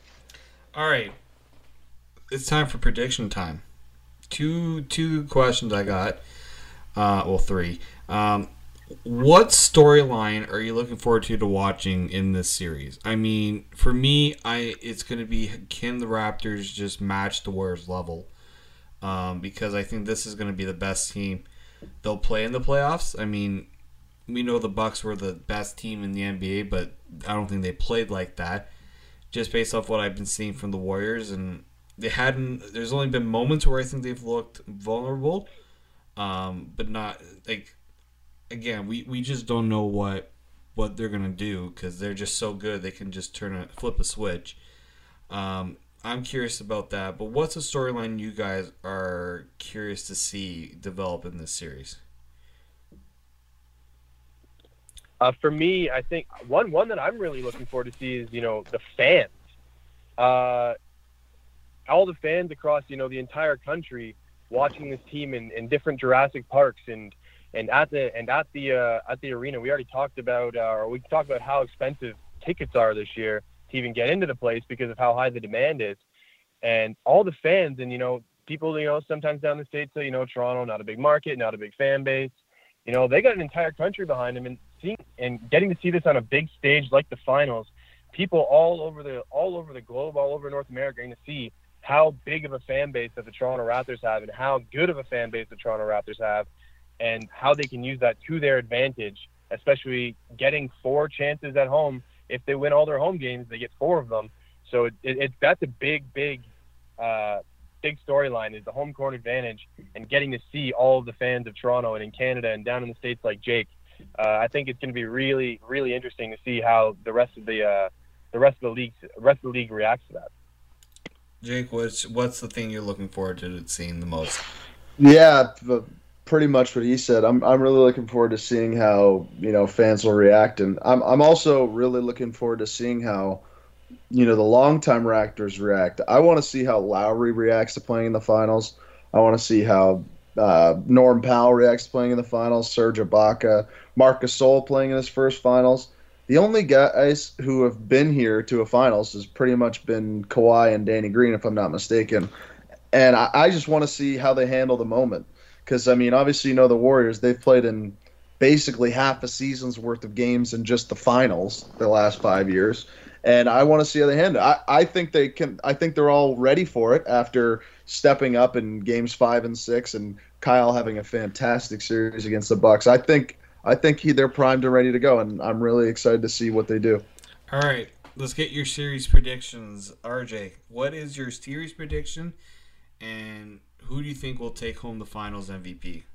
All right, it's time for prediction time. Two two questions I got. Uh, well, three. Um, what storyline are you looking forward to to watching in this series? I mean, for me, I it's going to be, can the Raptors just match the Warriors level? Um, because I think this is going to be the best team they'll play in the playoffs. I mean, we know the Bucks were the best team in the N B A, but I don't think they played like that. Just based off what I've been seeing from the Warriors, and they hadn't. There's only been moments where I think they've looked vulnerable. Um, but not like again, we, we just don't know what what they're gonna do, because they're just so good they can just turn a flip a switch. Um, I'm curious about that, but what's a storyline you guys are curious to see develop in this series? Uh, for me, I think one one that I'm really looking forward to see is, you know, the fans. Uh, all the fans across, you know, the entire country watching this team in, in different Jurassic Parks and and at the and at the uh, at the arena. We already talked about, uh, or we talked about how expensive tickets are this year to even get into the place because of how high the demand is. And all the fans and, you know, people, you know, sometimes down the States say, you know, Toronto, not a big market, not a big fan base. You know, they got an entire country behind them, and seeing and getting to see this on a big stage like the finals, people all over the all over the globe, all over North America, are going to see how big of a fan base that the Toronto Raptors have and how good of a fan base the Toronto Raptors have and how they can use that to their advantage, especially getting four chances at home. If they win all their home games, they get four of them. So it, it, it that's a big, big, uh, big storyline is the home court advantage and getting to see all of the fans of Toronto and in Canada and down in the States like Jake. Uh, I think it's going to be really, really interesting to see how the rest of the uh, the rest of the league rest of the league reacts to that. Jake, what's what's the thing you're looking forward to seeing the most? Yeah, pretty much what he said. I'm I'm really looking forward to seeing how, you know, fans will react, and I'm I'm also really looking forward to seeing how, you know, the longtime Raptors react. I want to see how Lowry reacts to playing in the finals. I want to see how uh, Norm Powell reacts to playing in the finals. Serge Ibaka, Marc Gasol playing in his first finals. The only guys who have been here to a finals has pretty much been Kawhi and Danny Green, if I'm not mistaken. And I, I just want to see how they handle the moment. Because, I mean, obviously, you know, the Warriors, they've played in basically half a season's worth of games in just the finals the last five years. And I want to see how they handle it. I, I think they can. I think they're all ready for it after stepping up in games five and six and Kyle having a fantastic series against the Bucks. I think I think he, they're primed and ready to go, and I'm really excited to see what they do. All right, let's get your series predictions. R J, what is your series prediction, and who do you think will take home the finals M V P?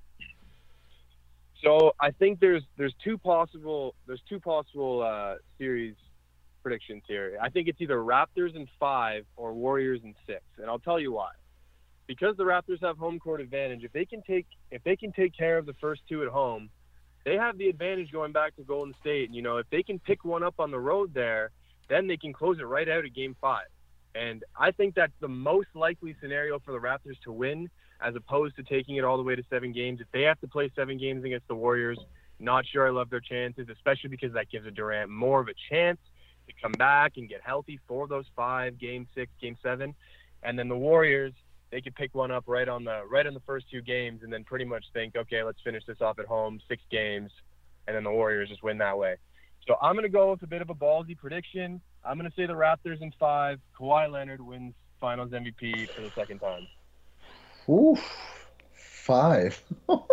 So I think there's there's two possible there's two possible uh, series predictions here. I think it's either Raptors in five or Warriors in six, and I'll tell you why. Because the Raptors have home court advantage, if they can take if they can take care of the first two at home, they have the advantage going back to Golden State. And, you know, if they can pick one up on the road there, then they can close it right out at Game Five. And I think that's the most likely scenario for the Raptors to win, as opposed to taking it all the way to seven games. If they have to play seven games against the Warriors, not sure I love their chances, especially because that gives a Durant more of a chance to come back and get healthy for those five, game six, game seven. And then the Warriors, they could pick one up right on the right on the first two games and then pretty much think, okay, let's finish this off at home, six games, and then the Warriors just win that way. So I'm going to go with a bit of a ballsy prediction. I'm going to say the Raptors in five. Kawhi Leonard wins Finals M V P for the second time. Ooh, five.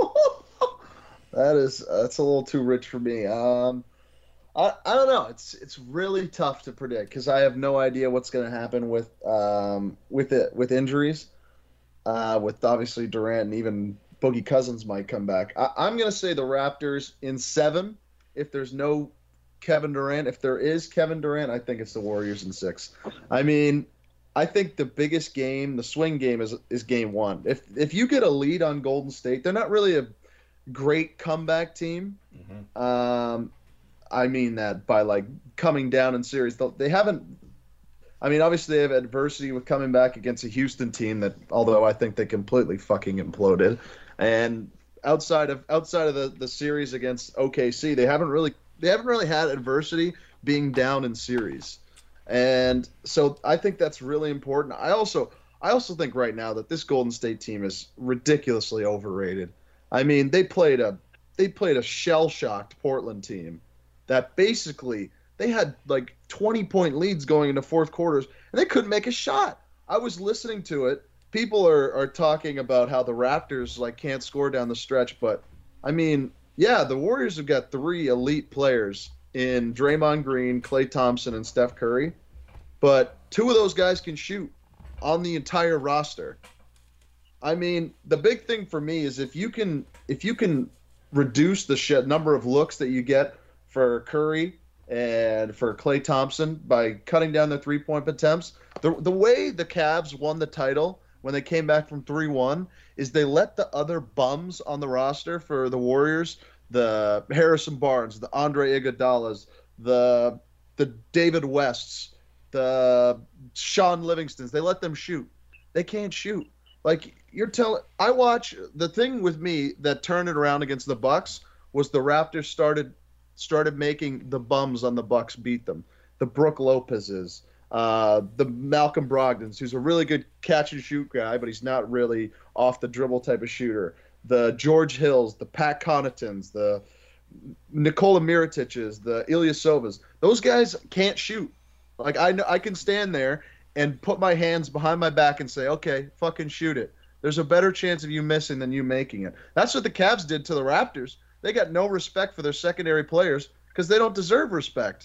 that is that's a little too rich for me. Um, I I don't know. It's it's really tough to predict because I have no idea what's going to happen with um with it with injuries. Uh, with obviously Durant and even Boogie Cousins might come back. I, I'm going to say the Raptors in seven. If there's no Kevin Durant, if there is Kevin Durant, I think it's the Warriors in six. I mean, I think the biggest game, the swing game, is is game one. If if you get a lead on Golden State, they're not really a great comeback team. Mm-hmm. Um, I mean that by like coming down in series. They haven't. I mean, obviously they have adversity with coming back against a Houston team that, although I think they completely fucking imploded, and outside of outside of the, the series against O K C, they haven't really they haven't really had adversity being down in series, and so I think that's really important. I also I also think right now that this Golden State team is ridiculously overrated. I mean, they played a they played a shell-shocked Portland team that basically they had like twenty-point leads going into fourth quarters, and they couldn't make a shot. I was listening to it. People are, are talking about how the Raptors like can't score down the stretch, but I mean, yeah, the Warriors have got three elite players in Draymond Green, Klay Thompson, and Steph Curry, but two of those guys can shoot on the entire roster. I mean, the big thing for me is if you can if you can reduce the sh- number of looks that you get for Curry and for Klay Thompson by cutting down their three-point attempts, The the way the Cavs won the title when they came back from three one is they let the other bums on the roster for the Warriors, the Harrison Barnes, the Andre Iguodala's, the the David Wests, the Sean Livingstons, they let them shoot. They can't shoot. Like you're telling, I watch the thing with me that turned it around against the Bucks was the Raptors started started making the bums on the Bucks beat them. The Brook Lopez's, uh, the Malcolm Brogdons, who's a really good catch and shoot guy, but he's not really off the dribble type of shooter. The George Hills, the Pat Connaughtons, the Nikola Mirotiches, the Ilyasovas. Those guys can't shoot. Like I know, I can stand there and put my hands behind my back and say, okay, fucking shoot it. There's a better chance of you missing than you making it. That's what the Cavs did to the Raptors. They got no respect for their secondary players because they don't deserve respect.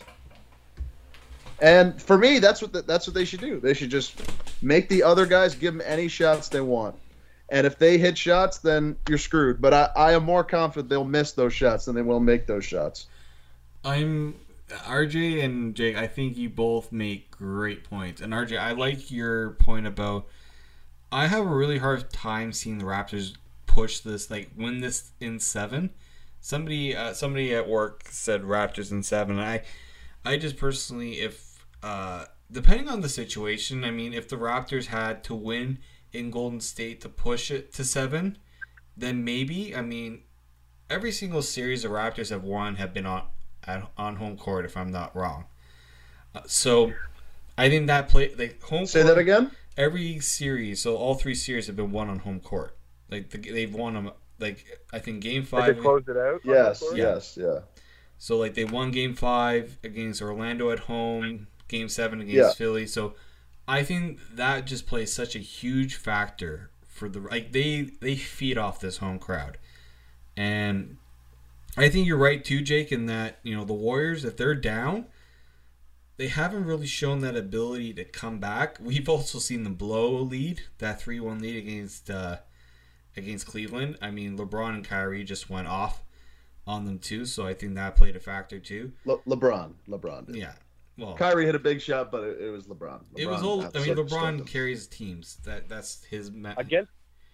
And for me, that's what the, that's what they should do. They should just make the other guys give them any shots they want. And if they hit shots, then you're screwed. But I, I am more confident they'll miss those shots than they will make those shots. I'm R J and Jake. I think you both make great points. And R J, I like your point about. I have a really hard time seeing the Raptors push this, like win this in seven. Somebody, uh, somebody at work said Raptors in seven. I, I just personally, if uh, depending on the situation, I mean, if the Raptors had to win in Golden State to push it to seven, then maybe. I mean, every single series the Raptors have won have been on at, on home court, if I'm not wrong. Uh, so, I think that play like home. Say court, that again. Every series, so all three series have been won on home court. Like the, they've won them. Like I think Game Five. Like they closed it out. Yes. Yeah. Yes. Yeah. So like they won Game Five against Orlando at home. Game Seven against Yeah. Philly. So. I think that just plays such a huge factor for the like they they feed off this home crowd, and I think you're right too, Jake, in that you know the Warriors, if they're down, they haven't really shown that ability to come back. We've also seen them blow a lead, that three one lead against uh, against Cleveland. I mean, LeBron and Kyrie just went off on them too, so I think that played a factor too. Le- LeBron, LeBron. Did. Yeah. Well, Kyrie hit a big shot, but it, it was LeBron. LeBron. It was all. I mean, LeBron absolutely. carries teams. That that's his. Ma- against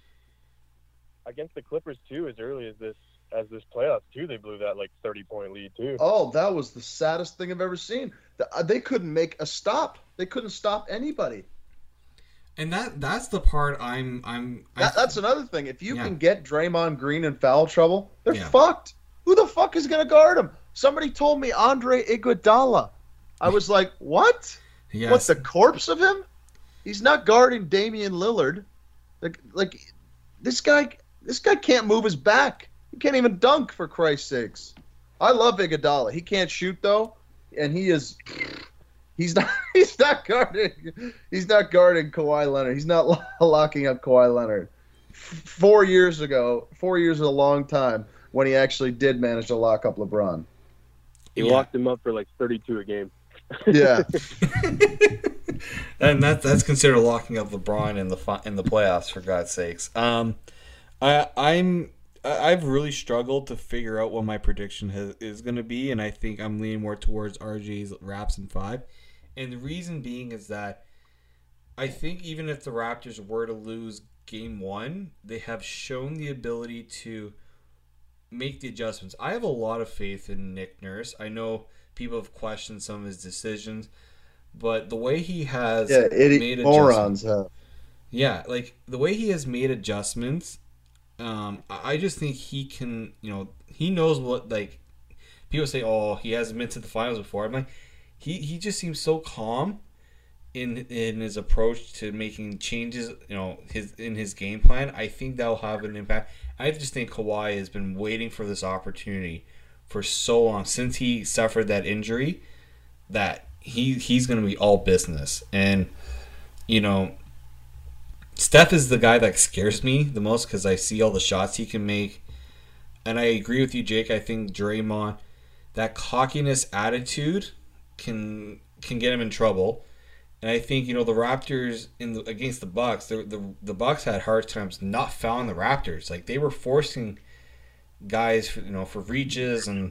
against the Clippers too, as early as this as this playoffs too, they blew that like thirty point lead too. Oh, that was the saddest thing I've ever seen. The, uh, they couldn't make a stop. They couldn't stop anybody. And that that's the part I'm I'm. That, I, that's another thing. If you Yeah. can get Draymond Green in foul trouble, they're Yeah. fucked. Who the fuck is gonna guard him? Somebody told me Andre Iguodala. I was like, what? yes. What, the corpse of him? He's not guarding Damian Lillard. Like, like this guy, this guy can't move his back. He can't even dunk, for Christ's sakes. I love Iguodala. He can't shoot though, and he is. He's not. He's not guarding. He's not guarding Kawhi Leonard. He's not lo- locking up Kawhi Leonard. F- four years ago, four years is a long time when he actually did manage to lock up LeBron. He Yeah. locked him up for like thirty-two a game. Yeah. and that that's considered locking up LeBron in the fi- in the playoffs, for God's sakes. Um, I I'm I- I've really struggled to figure out what my prediction has, is going to be, and I think I'm leaning more towards R J's Raps in five. And the reason being is that I think even if the Raptors were to lose Game One, they have shown the ability to make the adjustments. I have a lot of faith in Nick Nurse. I know people have questioned some of his decisions, but the way he has Yeah, made idiot adjustments, morons have. yeah, like the way he has made adjustments, um, I I just think he can. You know, he knows what like people say. Oh, he hasn't been to the finals before. I'm like, he he just seems so calm in in his approach to making changes. You know, his in his game plan. I think that'll have an impact. I just think Kawhi has been waiting for this opportunity for so long since he suffered that injury that he he's going to be all business. And you know, Steph is the guy that scares me the most because I see all the shots he can make. And I agree with you, Jake. I think Draymond, that cockiness attitude can can get him in trouble. And I think, you know, the Raptors in the, against the Bucks, the, the the Bucks had hard times not fouling the Raptors. Like, they were forcing guys, for, you know, for reaches and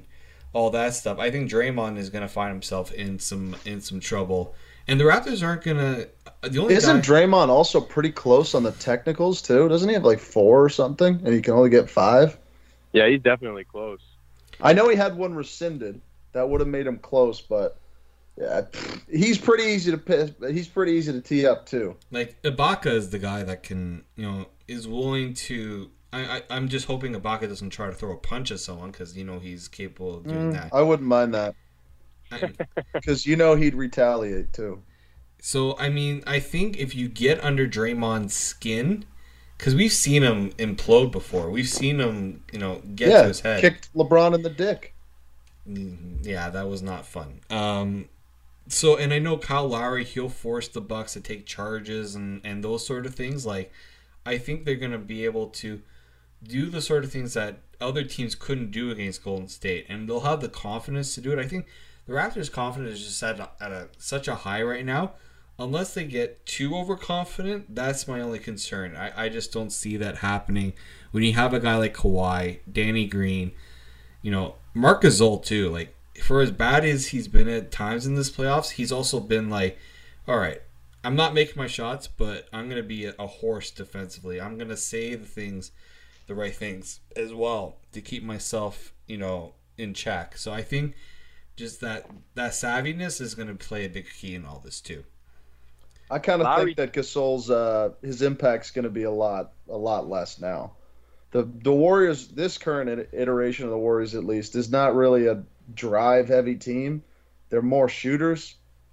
all that stuff. I think Draymond is going to find himself in some in some trouble, and the Raptors aren't going to. The only Isn't guy, Draymond also pretty close on the technicals too? Doesn't he have like four or something, and he can only get five? Yeah, he's definitely close. I know he had one rescinded. That would have made him close, but yeah, he's pretty easy to piss. He's pretty easy to tee up too. like Ibaka is the guy that can, you know, is willing to. I, I I'm just hoping Ibaka doesn't try to throw a punch at someone because you know he's capable of doing Mm, that. I wouldn't mind that I- because you know he'd retaliate too. So, I mean, I think if you get under Draymond's skin, because we've seen him implode before. We've seen him, you know, get yeah, to his head. kicked LeBron in the dick. Mhm. Yeah, that was not fun. Um, so, and I know Kyle Lowry, he'll force the Bucks to take charges and, and those sort of things. Like, I think they're going to be able to do the sort of things that other teams couldn't do against Golden State. And they'll have the confidence to do it. I think the Raptors' confidence is just at, a, at a, such a high right now. Unless they get too overconfident, that's my only concern. I, I just don't see that happening. When you have a guy like Kawhi, Danny Green, you know, Marc Gasol too. Like, for as bad as he's been at times in this playoffs, he's also been like, all right, I'm not making my shots, but I'm going to be a, a horse defensively. I'm going to say the things, the right things as well to keep myself, you know, in check. So I think just that that savviness is going to play a big key in all this too. I kind of Lowry- think that Gasol's uh, his impact's going to be a lot a lot less now. The the Warriors, this current it- iteration of the Warriors at least, is not really a drive heavy team. They're more shooters,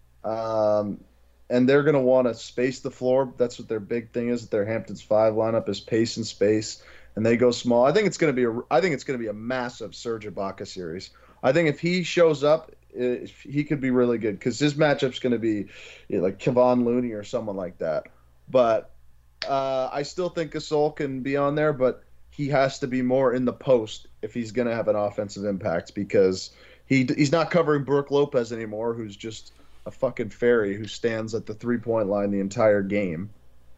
um, and they're going to want to space the floor. That's what their big thing is. Their Hamptons Five lineup is pace and space, and they go small. I think it's going to be a I think it's going to be a massive Serge Ibaka series. I think if he shows up, it, he could be really good because his matchup's going to be you know, like Kevon Looney or someone like that. But uh, I still think Gasol can be on there, but he has to be more in the post if he's going to have an offensive impact because he he's not covering Brook Lopez anymore, who's just a fucking fairy who stands at the three-point line the entire game.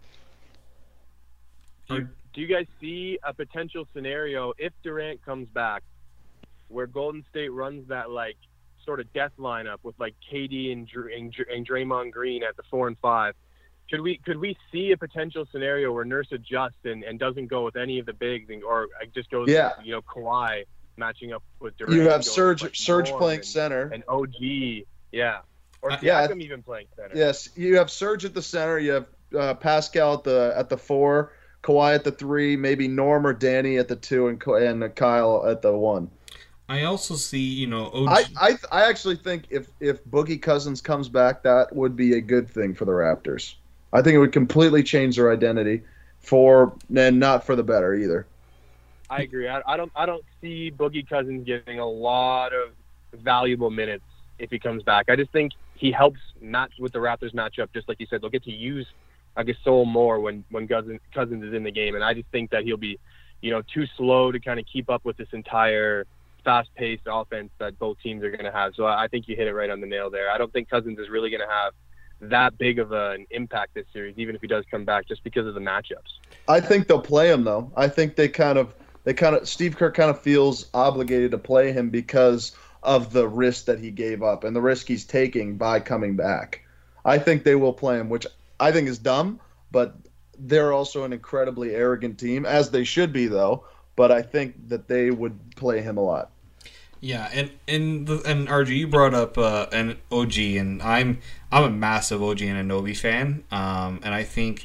Do you, do you guys see a potential scenario if Durant comes back where Golden State runs that like sort of death lineup with like K D and, Dr- and, Dr- and Draymond Green at the four and five? Could we could we see a potential scenario where Nurse adjusts and, and doesn't go with any of the bigs and, or just goes Yeah. with, you know, Kawhi matching up with Durant? You have going Serge with, like, Serge Norm playing and, center. and O G, yeah, or Uh, yeah, Siakam even playing center. Yes, you have Serge at the center. You have uh, Pascal at the at the four, Kawhi at the three, maybe Norm or Danny at the two, and Ka- and Kyle at the one. I also see, you know, O G. I, I I actually think if if Boogie Cousins comes back, that would be a good thing for the Raptors. I think it would completely change their identity, for and not for the better either. I agree. I, I don't. I don't see Boogie Cousins getting a lot of valuable minutes if he comes back. I just think he helps match with the Raptors matchup. Just like you said, they'll get to use I guess Gasol more when when Cousins, Cousins is in the game, and I just think that he'll be, you know, too slow to kind of keep up with this entire fast-paced offense that both teams are going to have. So I think you hit it right on the nail there. I don't think Cousins is really going to have that big of a, an impact this series, even if he does come back, just because of the matchups. I think they'll play him though. I think they kind of they kind of Steve Kerr kind of feels obligated to play him because of the risk that he gave up and the risk he's taking by coming back. I think they will play him, which I think is dumb, but they're also an incredibly arrogant team, as they should be though. But I think that they would play him a lot. Yeah, and and the, and R G, you brought up uh, an O G, and I'm I'm a massive O G Anunoby fan, um, and I think,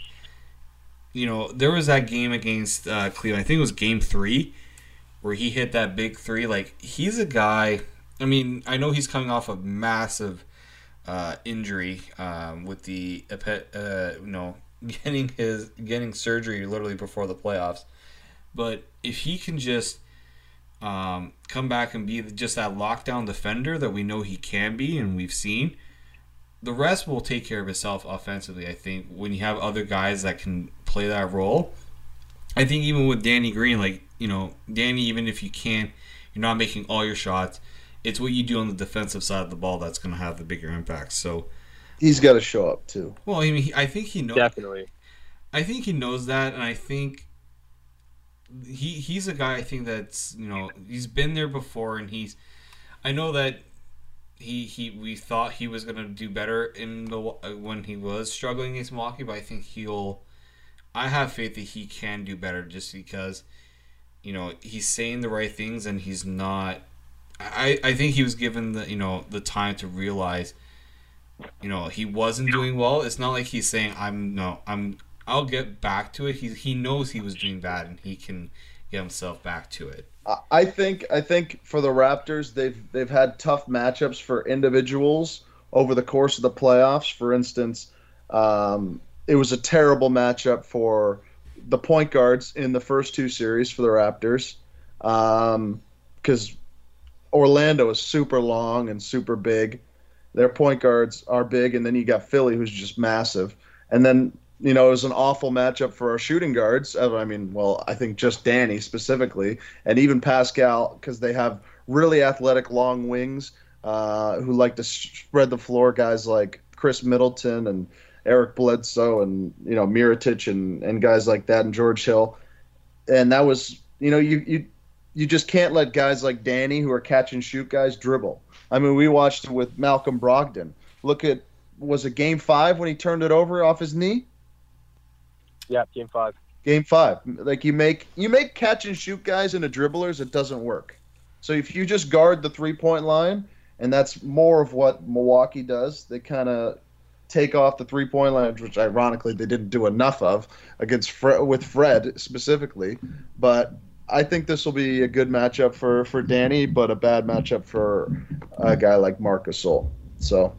you know, there was that game against uh, Cleveland. I think it was Game Three, where he hit that big three. Like, he's a guy. I mean, I know he's coming off a massive uh, injury um, with the uh, you know getting his getting surgery literally before the playoffs, but if he can just Um, come back and be just that lockdown defender that we know he can be and we've seen, the rest will take care of itself offensively. I think when you have other guys that can play that role, I think even with Danny Green, like, you know, Danny, even if you can't, you're not making all your shots, it's what you do on the defensive side of the ball that's going to have the bigger impact. So He's got to show up too. well, I mean, he, I think he knows. Definitely. I think he knows that, and I think he he's a guy I think that's, you know, he's been there before, and he's I know that he he we thought he was gonna do better in the when he was struggling against Milwaukee, but I think he'll. I have faith that he can do better, just because, you know, he's saying the right things and he's not. I I think he was given the you know the time to realize, you know, he wasn't doing well. It's not like he's saying I'm no I'm I'll get back to it. He he knows he was doing bad and he can get himself back to it. I think I think for the Raptors, they've they've had tough matchups for individuals over the course of the playoffs. For instance, um, it was a terrible matchup for the point guards in the first two series for the Raptors, because um, Orlando is super long and super big. Their point guards are big, and then you got Philly, who's just massive. And then, you know, it was an awful matchup for our shooting guards. I mean, well, I think just Danny specifically, and even Pascal, because they have really athletic long wings uh, who like to spread the floor. Guys like Chris Middleton and Eric Bledsoe and, you know, Mirotic and, and guys like that, and George Hill. And that was, you know, you you you just can't let guys like Danny, who are catch and shoot guys, dribble. I mean, we watched it with Malcolm Brogdon. Look at, was it game five when he turned it over off his knee? Yeah, game five. Game five. Like, you make you make catch and shoot guys into dribblers, it doesn't work. So if you just guard the three-point line, and that's more of what Milwaukee does, they kind of take off the three-point line, which ironically they didn't do enough of against Fred, with Fred specifically. But I think this will be a good matchup for, for Danny, but a bad matchup for a guy like Marc Gasol. So,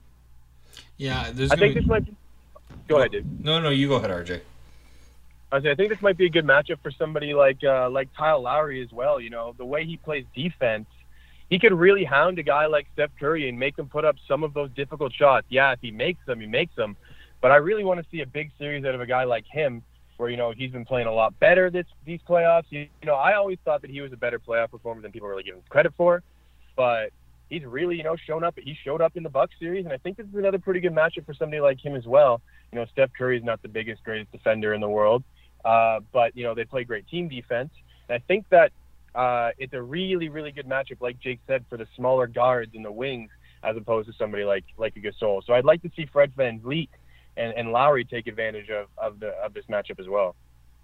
yeah, there's I think be... this might. Be... Go ahead, dude. No, no, you go ahead, R J. I say, I think this might be a good matchup for somebody like uh, like Kyle Lowry as well. You know, the way he plays defense, he could really hound a guy like Steph Curry and make him put up some of those difficult shots. Yeah, if he makes them, he makes them. But I really want to see a big series out of a guy like him, where, you know, he's been playing a lot better this these playoffs. You, you know, I always thought that he was a better playoff performer than people really give him credit for. But he's really, you know, shown up. He showed up in the Bucks series, and I think this is another pretty good matchup for somebody like him as well. You know, Steph Curry is not the biggest, greatest defender in the world. Uh, but, you know, they play great team defense. And I think that uh, it's a really, really good matchup, like Jake said, for the smaller guards in the wings, as opposed to somebody like like a Gasol. So I'd like to see Fred VanVleet and, and Lowry take advantage of, of the of this matchup as well.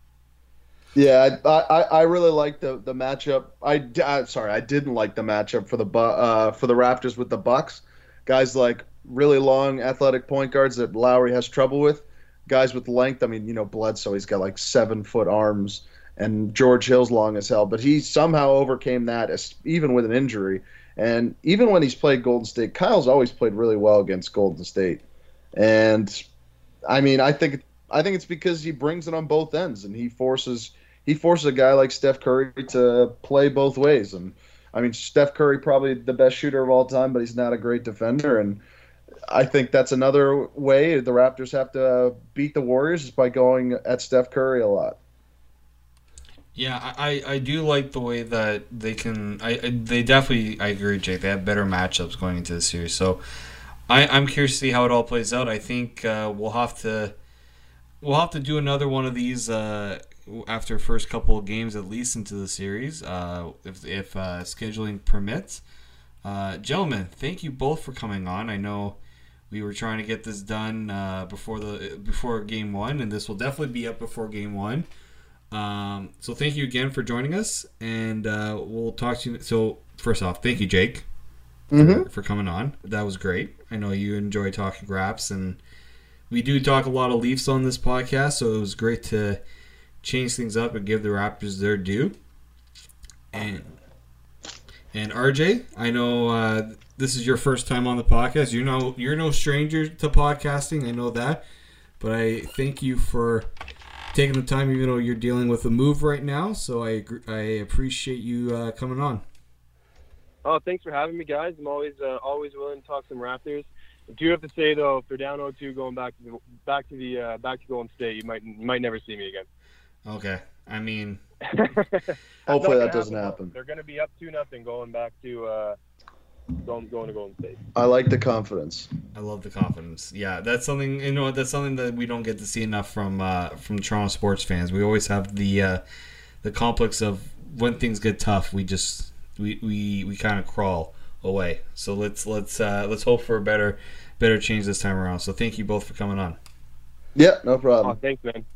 Yeah, I I, I really like the, the matchup. I, I sorry, I didn't like the matchup for the uh, for the Raptors with the Bucks. Guys like really long, athletic point guards that Lowry has trouble with. Guys with length, I mean, you know, Bledsoe, he's got like seven-foot arms, and George Hill's long as hell. But he somehow overcame that, as, even with an injury. And even when he's played Golden State, Kyle's always played really well against Golden State. And, I mean, I think I think it's because he brings it on both ends, and he forces he forces a guy like Steph Curry to play both ways. And, I mean, Steph Curry probably the best shooter of all time, but he's not a great defender. And I think that's another way the Raptors have to beat the Warriors, is by going at Steph Curry a lot. Yeah, I, I do like the way that they can. I, I they definitely. I agree, Jake. They have better matchups going into the series. So I, I'm curious to see how it all plays out. I think uh, we'll have to we'll have to do another one of these uh, after first couple of games, at least into the series, uh, if if uh, scheduling permits. Uh, gentlemen, thank you both for coming on. I know we were trying to get this done uh, before the before game one, and this will definitely be up before game one. Um, so thank you again for joining us, and uh, we'll talk to you. So first off, thank you, Jake, mm-hmm. for, for coming on. That was great. I know you enjoy talking Raps, and we do talk a lot of Leafs on this podcast, so it was great to change things up and give the Raptors their due. And and R J, I know uh, this is your first time on the podcast. You know, you're no stranger to podcasting. I know that, but I thank you for taking the time, even though you're dealing with a move right now. So I I appreciate you uh, coming on. Oh, thanks for having me, guys. I'm always uh, always willing to talk some Raptors. I do have to say though, if they're down oh two going back to the, back to the uh, back to Golden State, you might you might never see me again. Okay, I mean, hopefully that doesn't happen. happen. They're going to be up two nothing going back to uh, going going to Golden State. I like the confidence. I love the confidence. Yeah, that's something, you know, that's something that we don't get to see enough from uh, from Toronto sports fans. We always have the uh, the complex of when things get tough, we just we we, we kind of crawl away. So let's let's uh, let's hope for a better better change this time around. So thank you both for coming on. Yeah, no problem. Oh, thanks, man.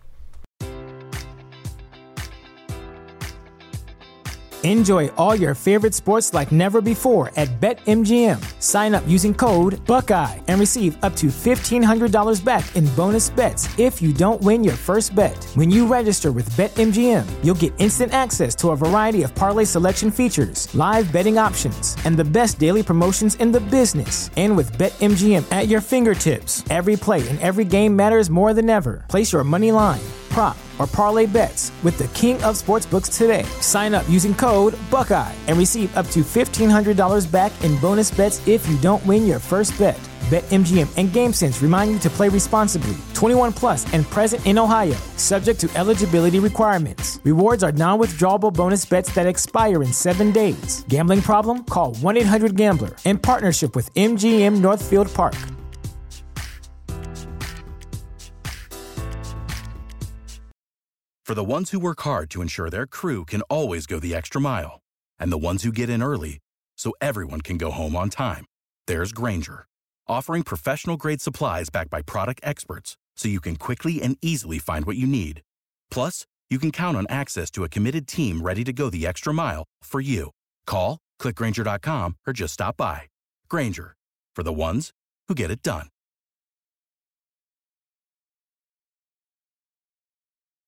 Enjoy all your favorite sports like never before at BetMGM. Sign up using code Buckeye and receive up to fifteen hundred dollars back in bonus bets if you don't win your first bet. When you register with BetMGM, you'll get instant access to a variety of parlay selection features, live betting options, and the best daily promotions in the business. And with BetMGM at your fingertips, every play and every game matters more than ever. Place your money line, prop, or parlay bets with the king of sportsbooks today. Sign up using code Buckeye and receive up to fifteen hundred dollars back in bonus bets if you don't win your first bet. BetMGM and GameSense remind you to play responsibly. twenty-one plus and present in Ohio, subject to eligibility requirements. Rewards are non-withdrawable bonus bets that expire in seven days. Gambling problem? Call one eight hundred gambler in partnership with M G M Northfield Park. For the ones who work hard to ensure their crew can always go the extra mile, and the ones who get in early so everyone can go home on time, there's Grainger, offering professional-grade supplies backed by product experts so you can quickly and easily find what you need. Plus, you can count on access to a committed team ready to go the extra mile for you. Call, click Grainger dot com, or just stop by. Grainger, for the ones who get it done.